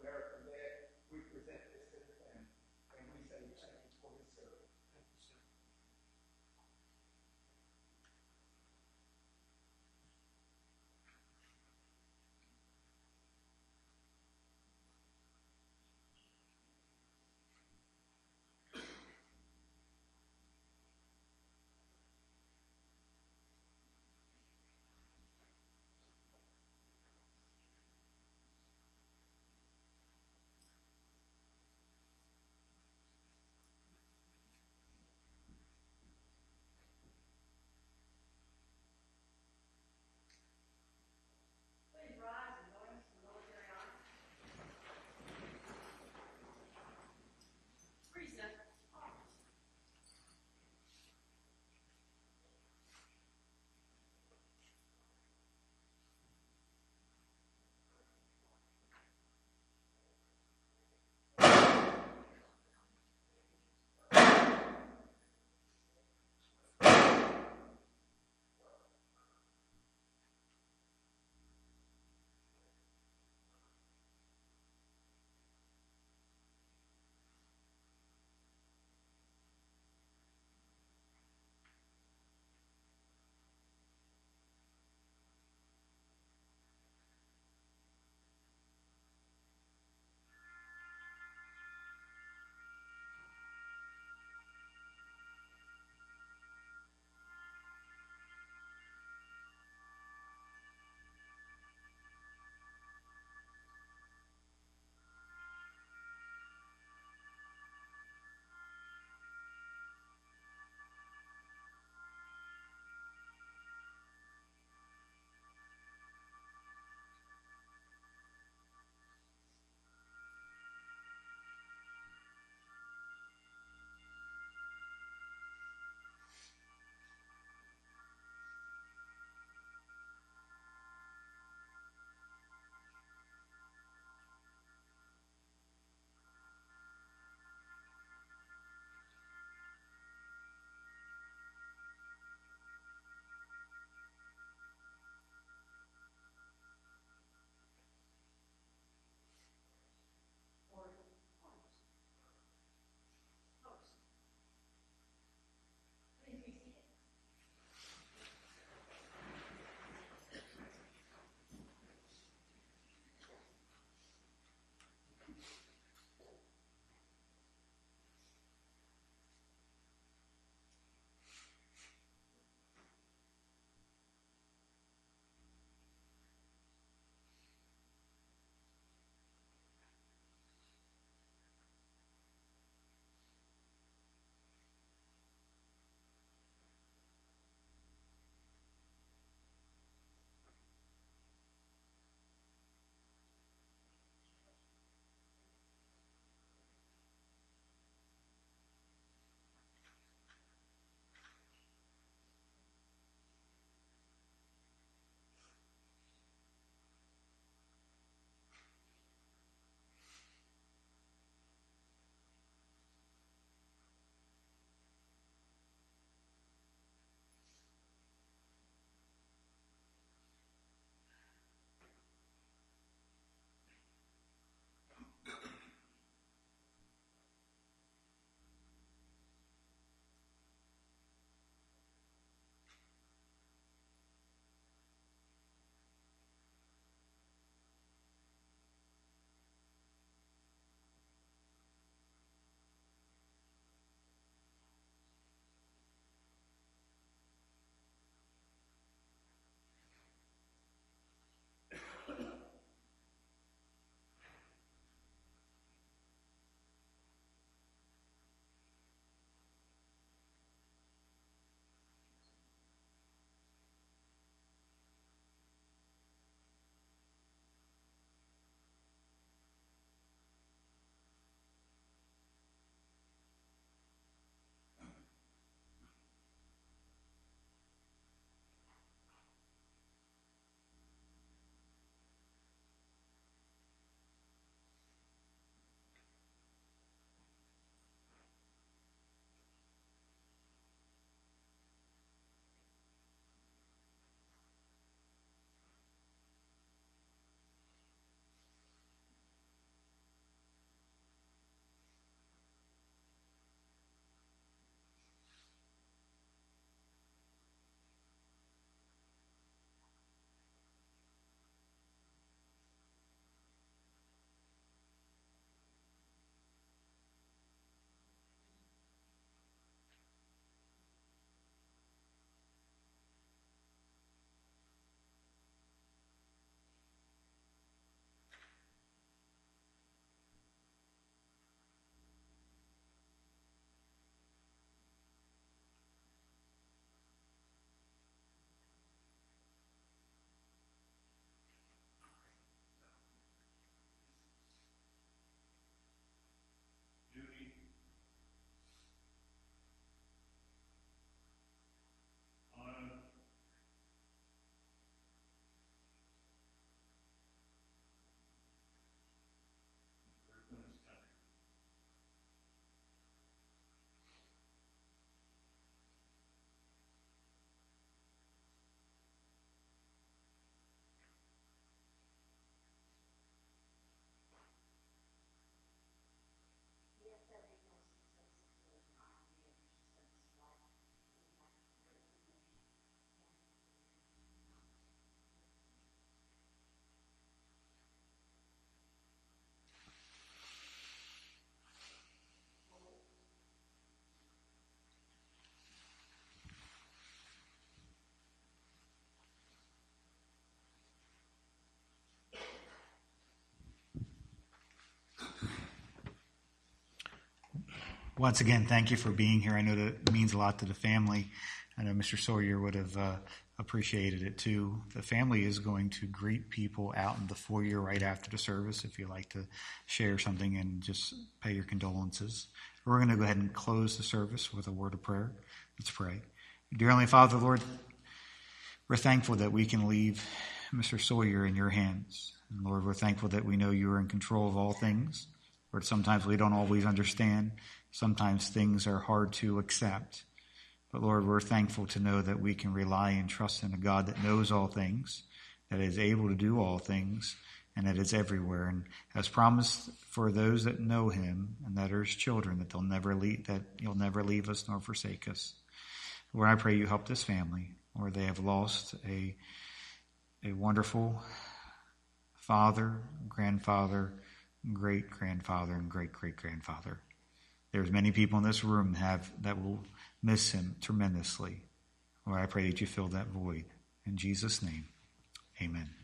once again, thank you for being here. I know that it means a lot to the family. I know Mister Sawyer would have uh, appreciated it too. The family is going to greet people out in the foyer right after the service if you'd like to share something and just pay your condolences. We're going to go ahead and close the service with a word of prayer. Let's pray. Dear Heavenly Father, Lord, we're thankful that we can leave Mister Sawyer in your hands. And Lord, we're thankful that we know you are in control of all things. Lord, sometimes we don't always understand. Sometimes things are hard to accept. But Lord, we're thankful to know that we can rely and trust in a God that knows all things, that is able to do all things, and that is everywhere, and has promised for those that know him and that are his children that they'll never leave, that he'll never leave us nor forsake us. Lord, I pray you help this family, where they have lost a a wonderful father, grandfather, great-grandfather, and great-great-grandfather. There's many people in this room have that will miss him tremendously. Lord, I pray that you fill that void. In Jesus' name, amen.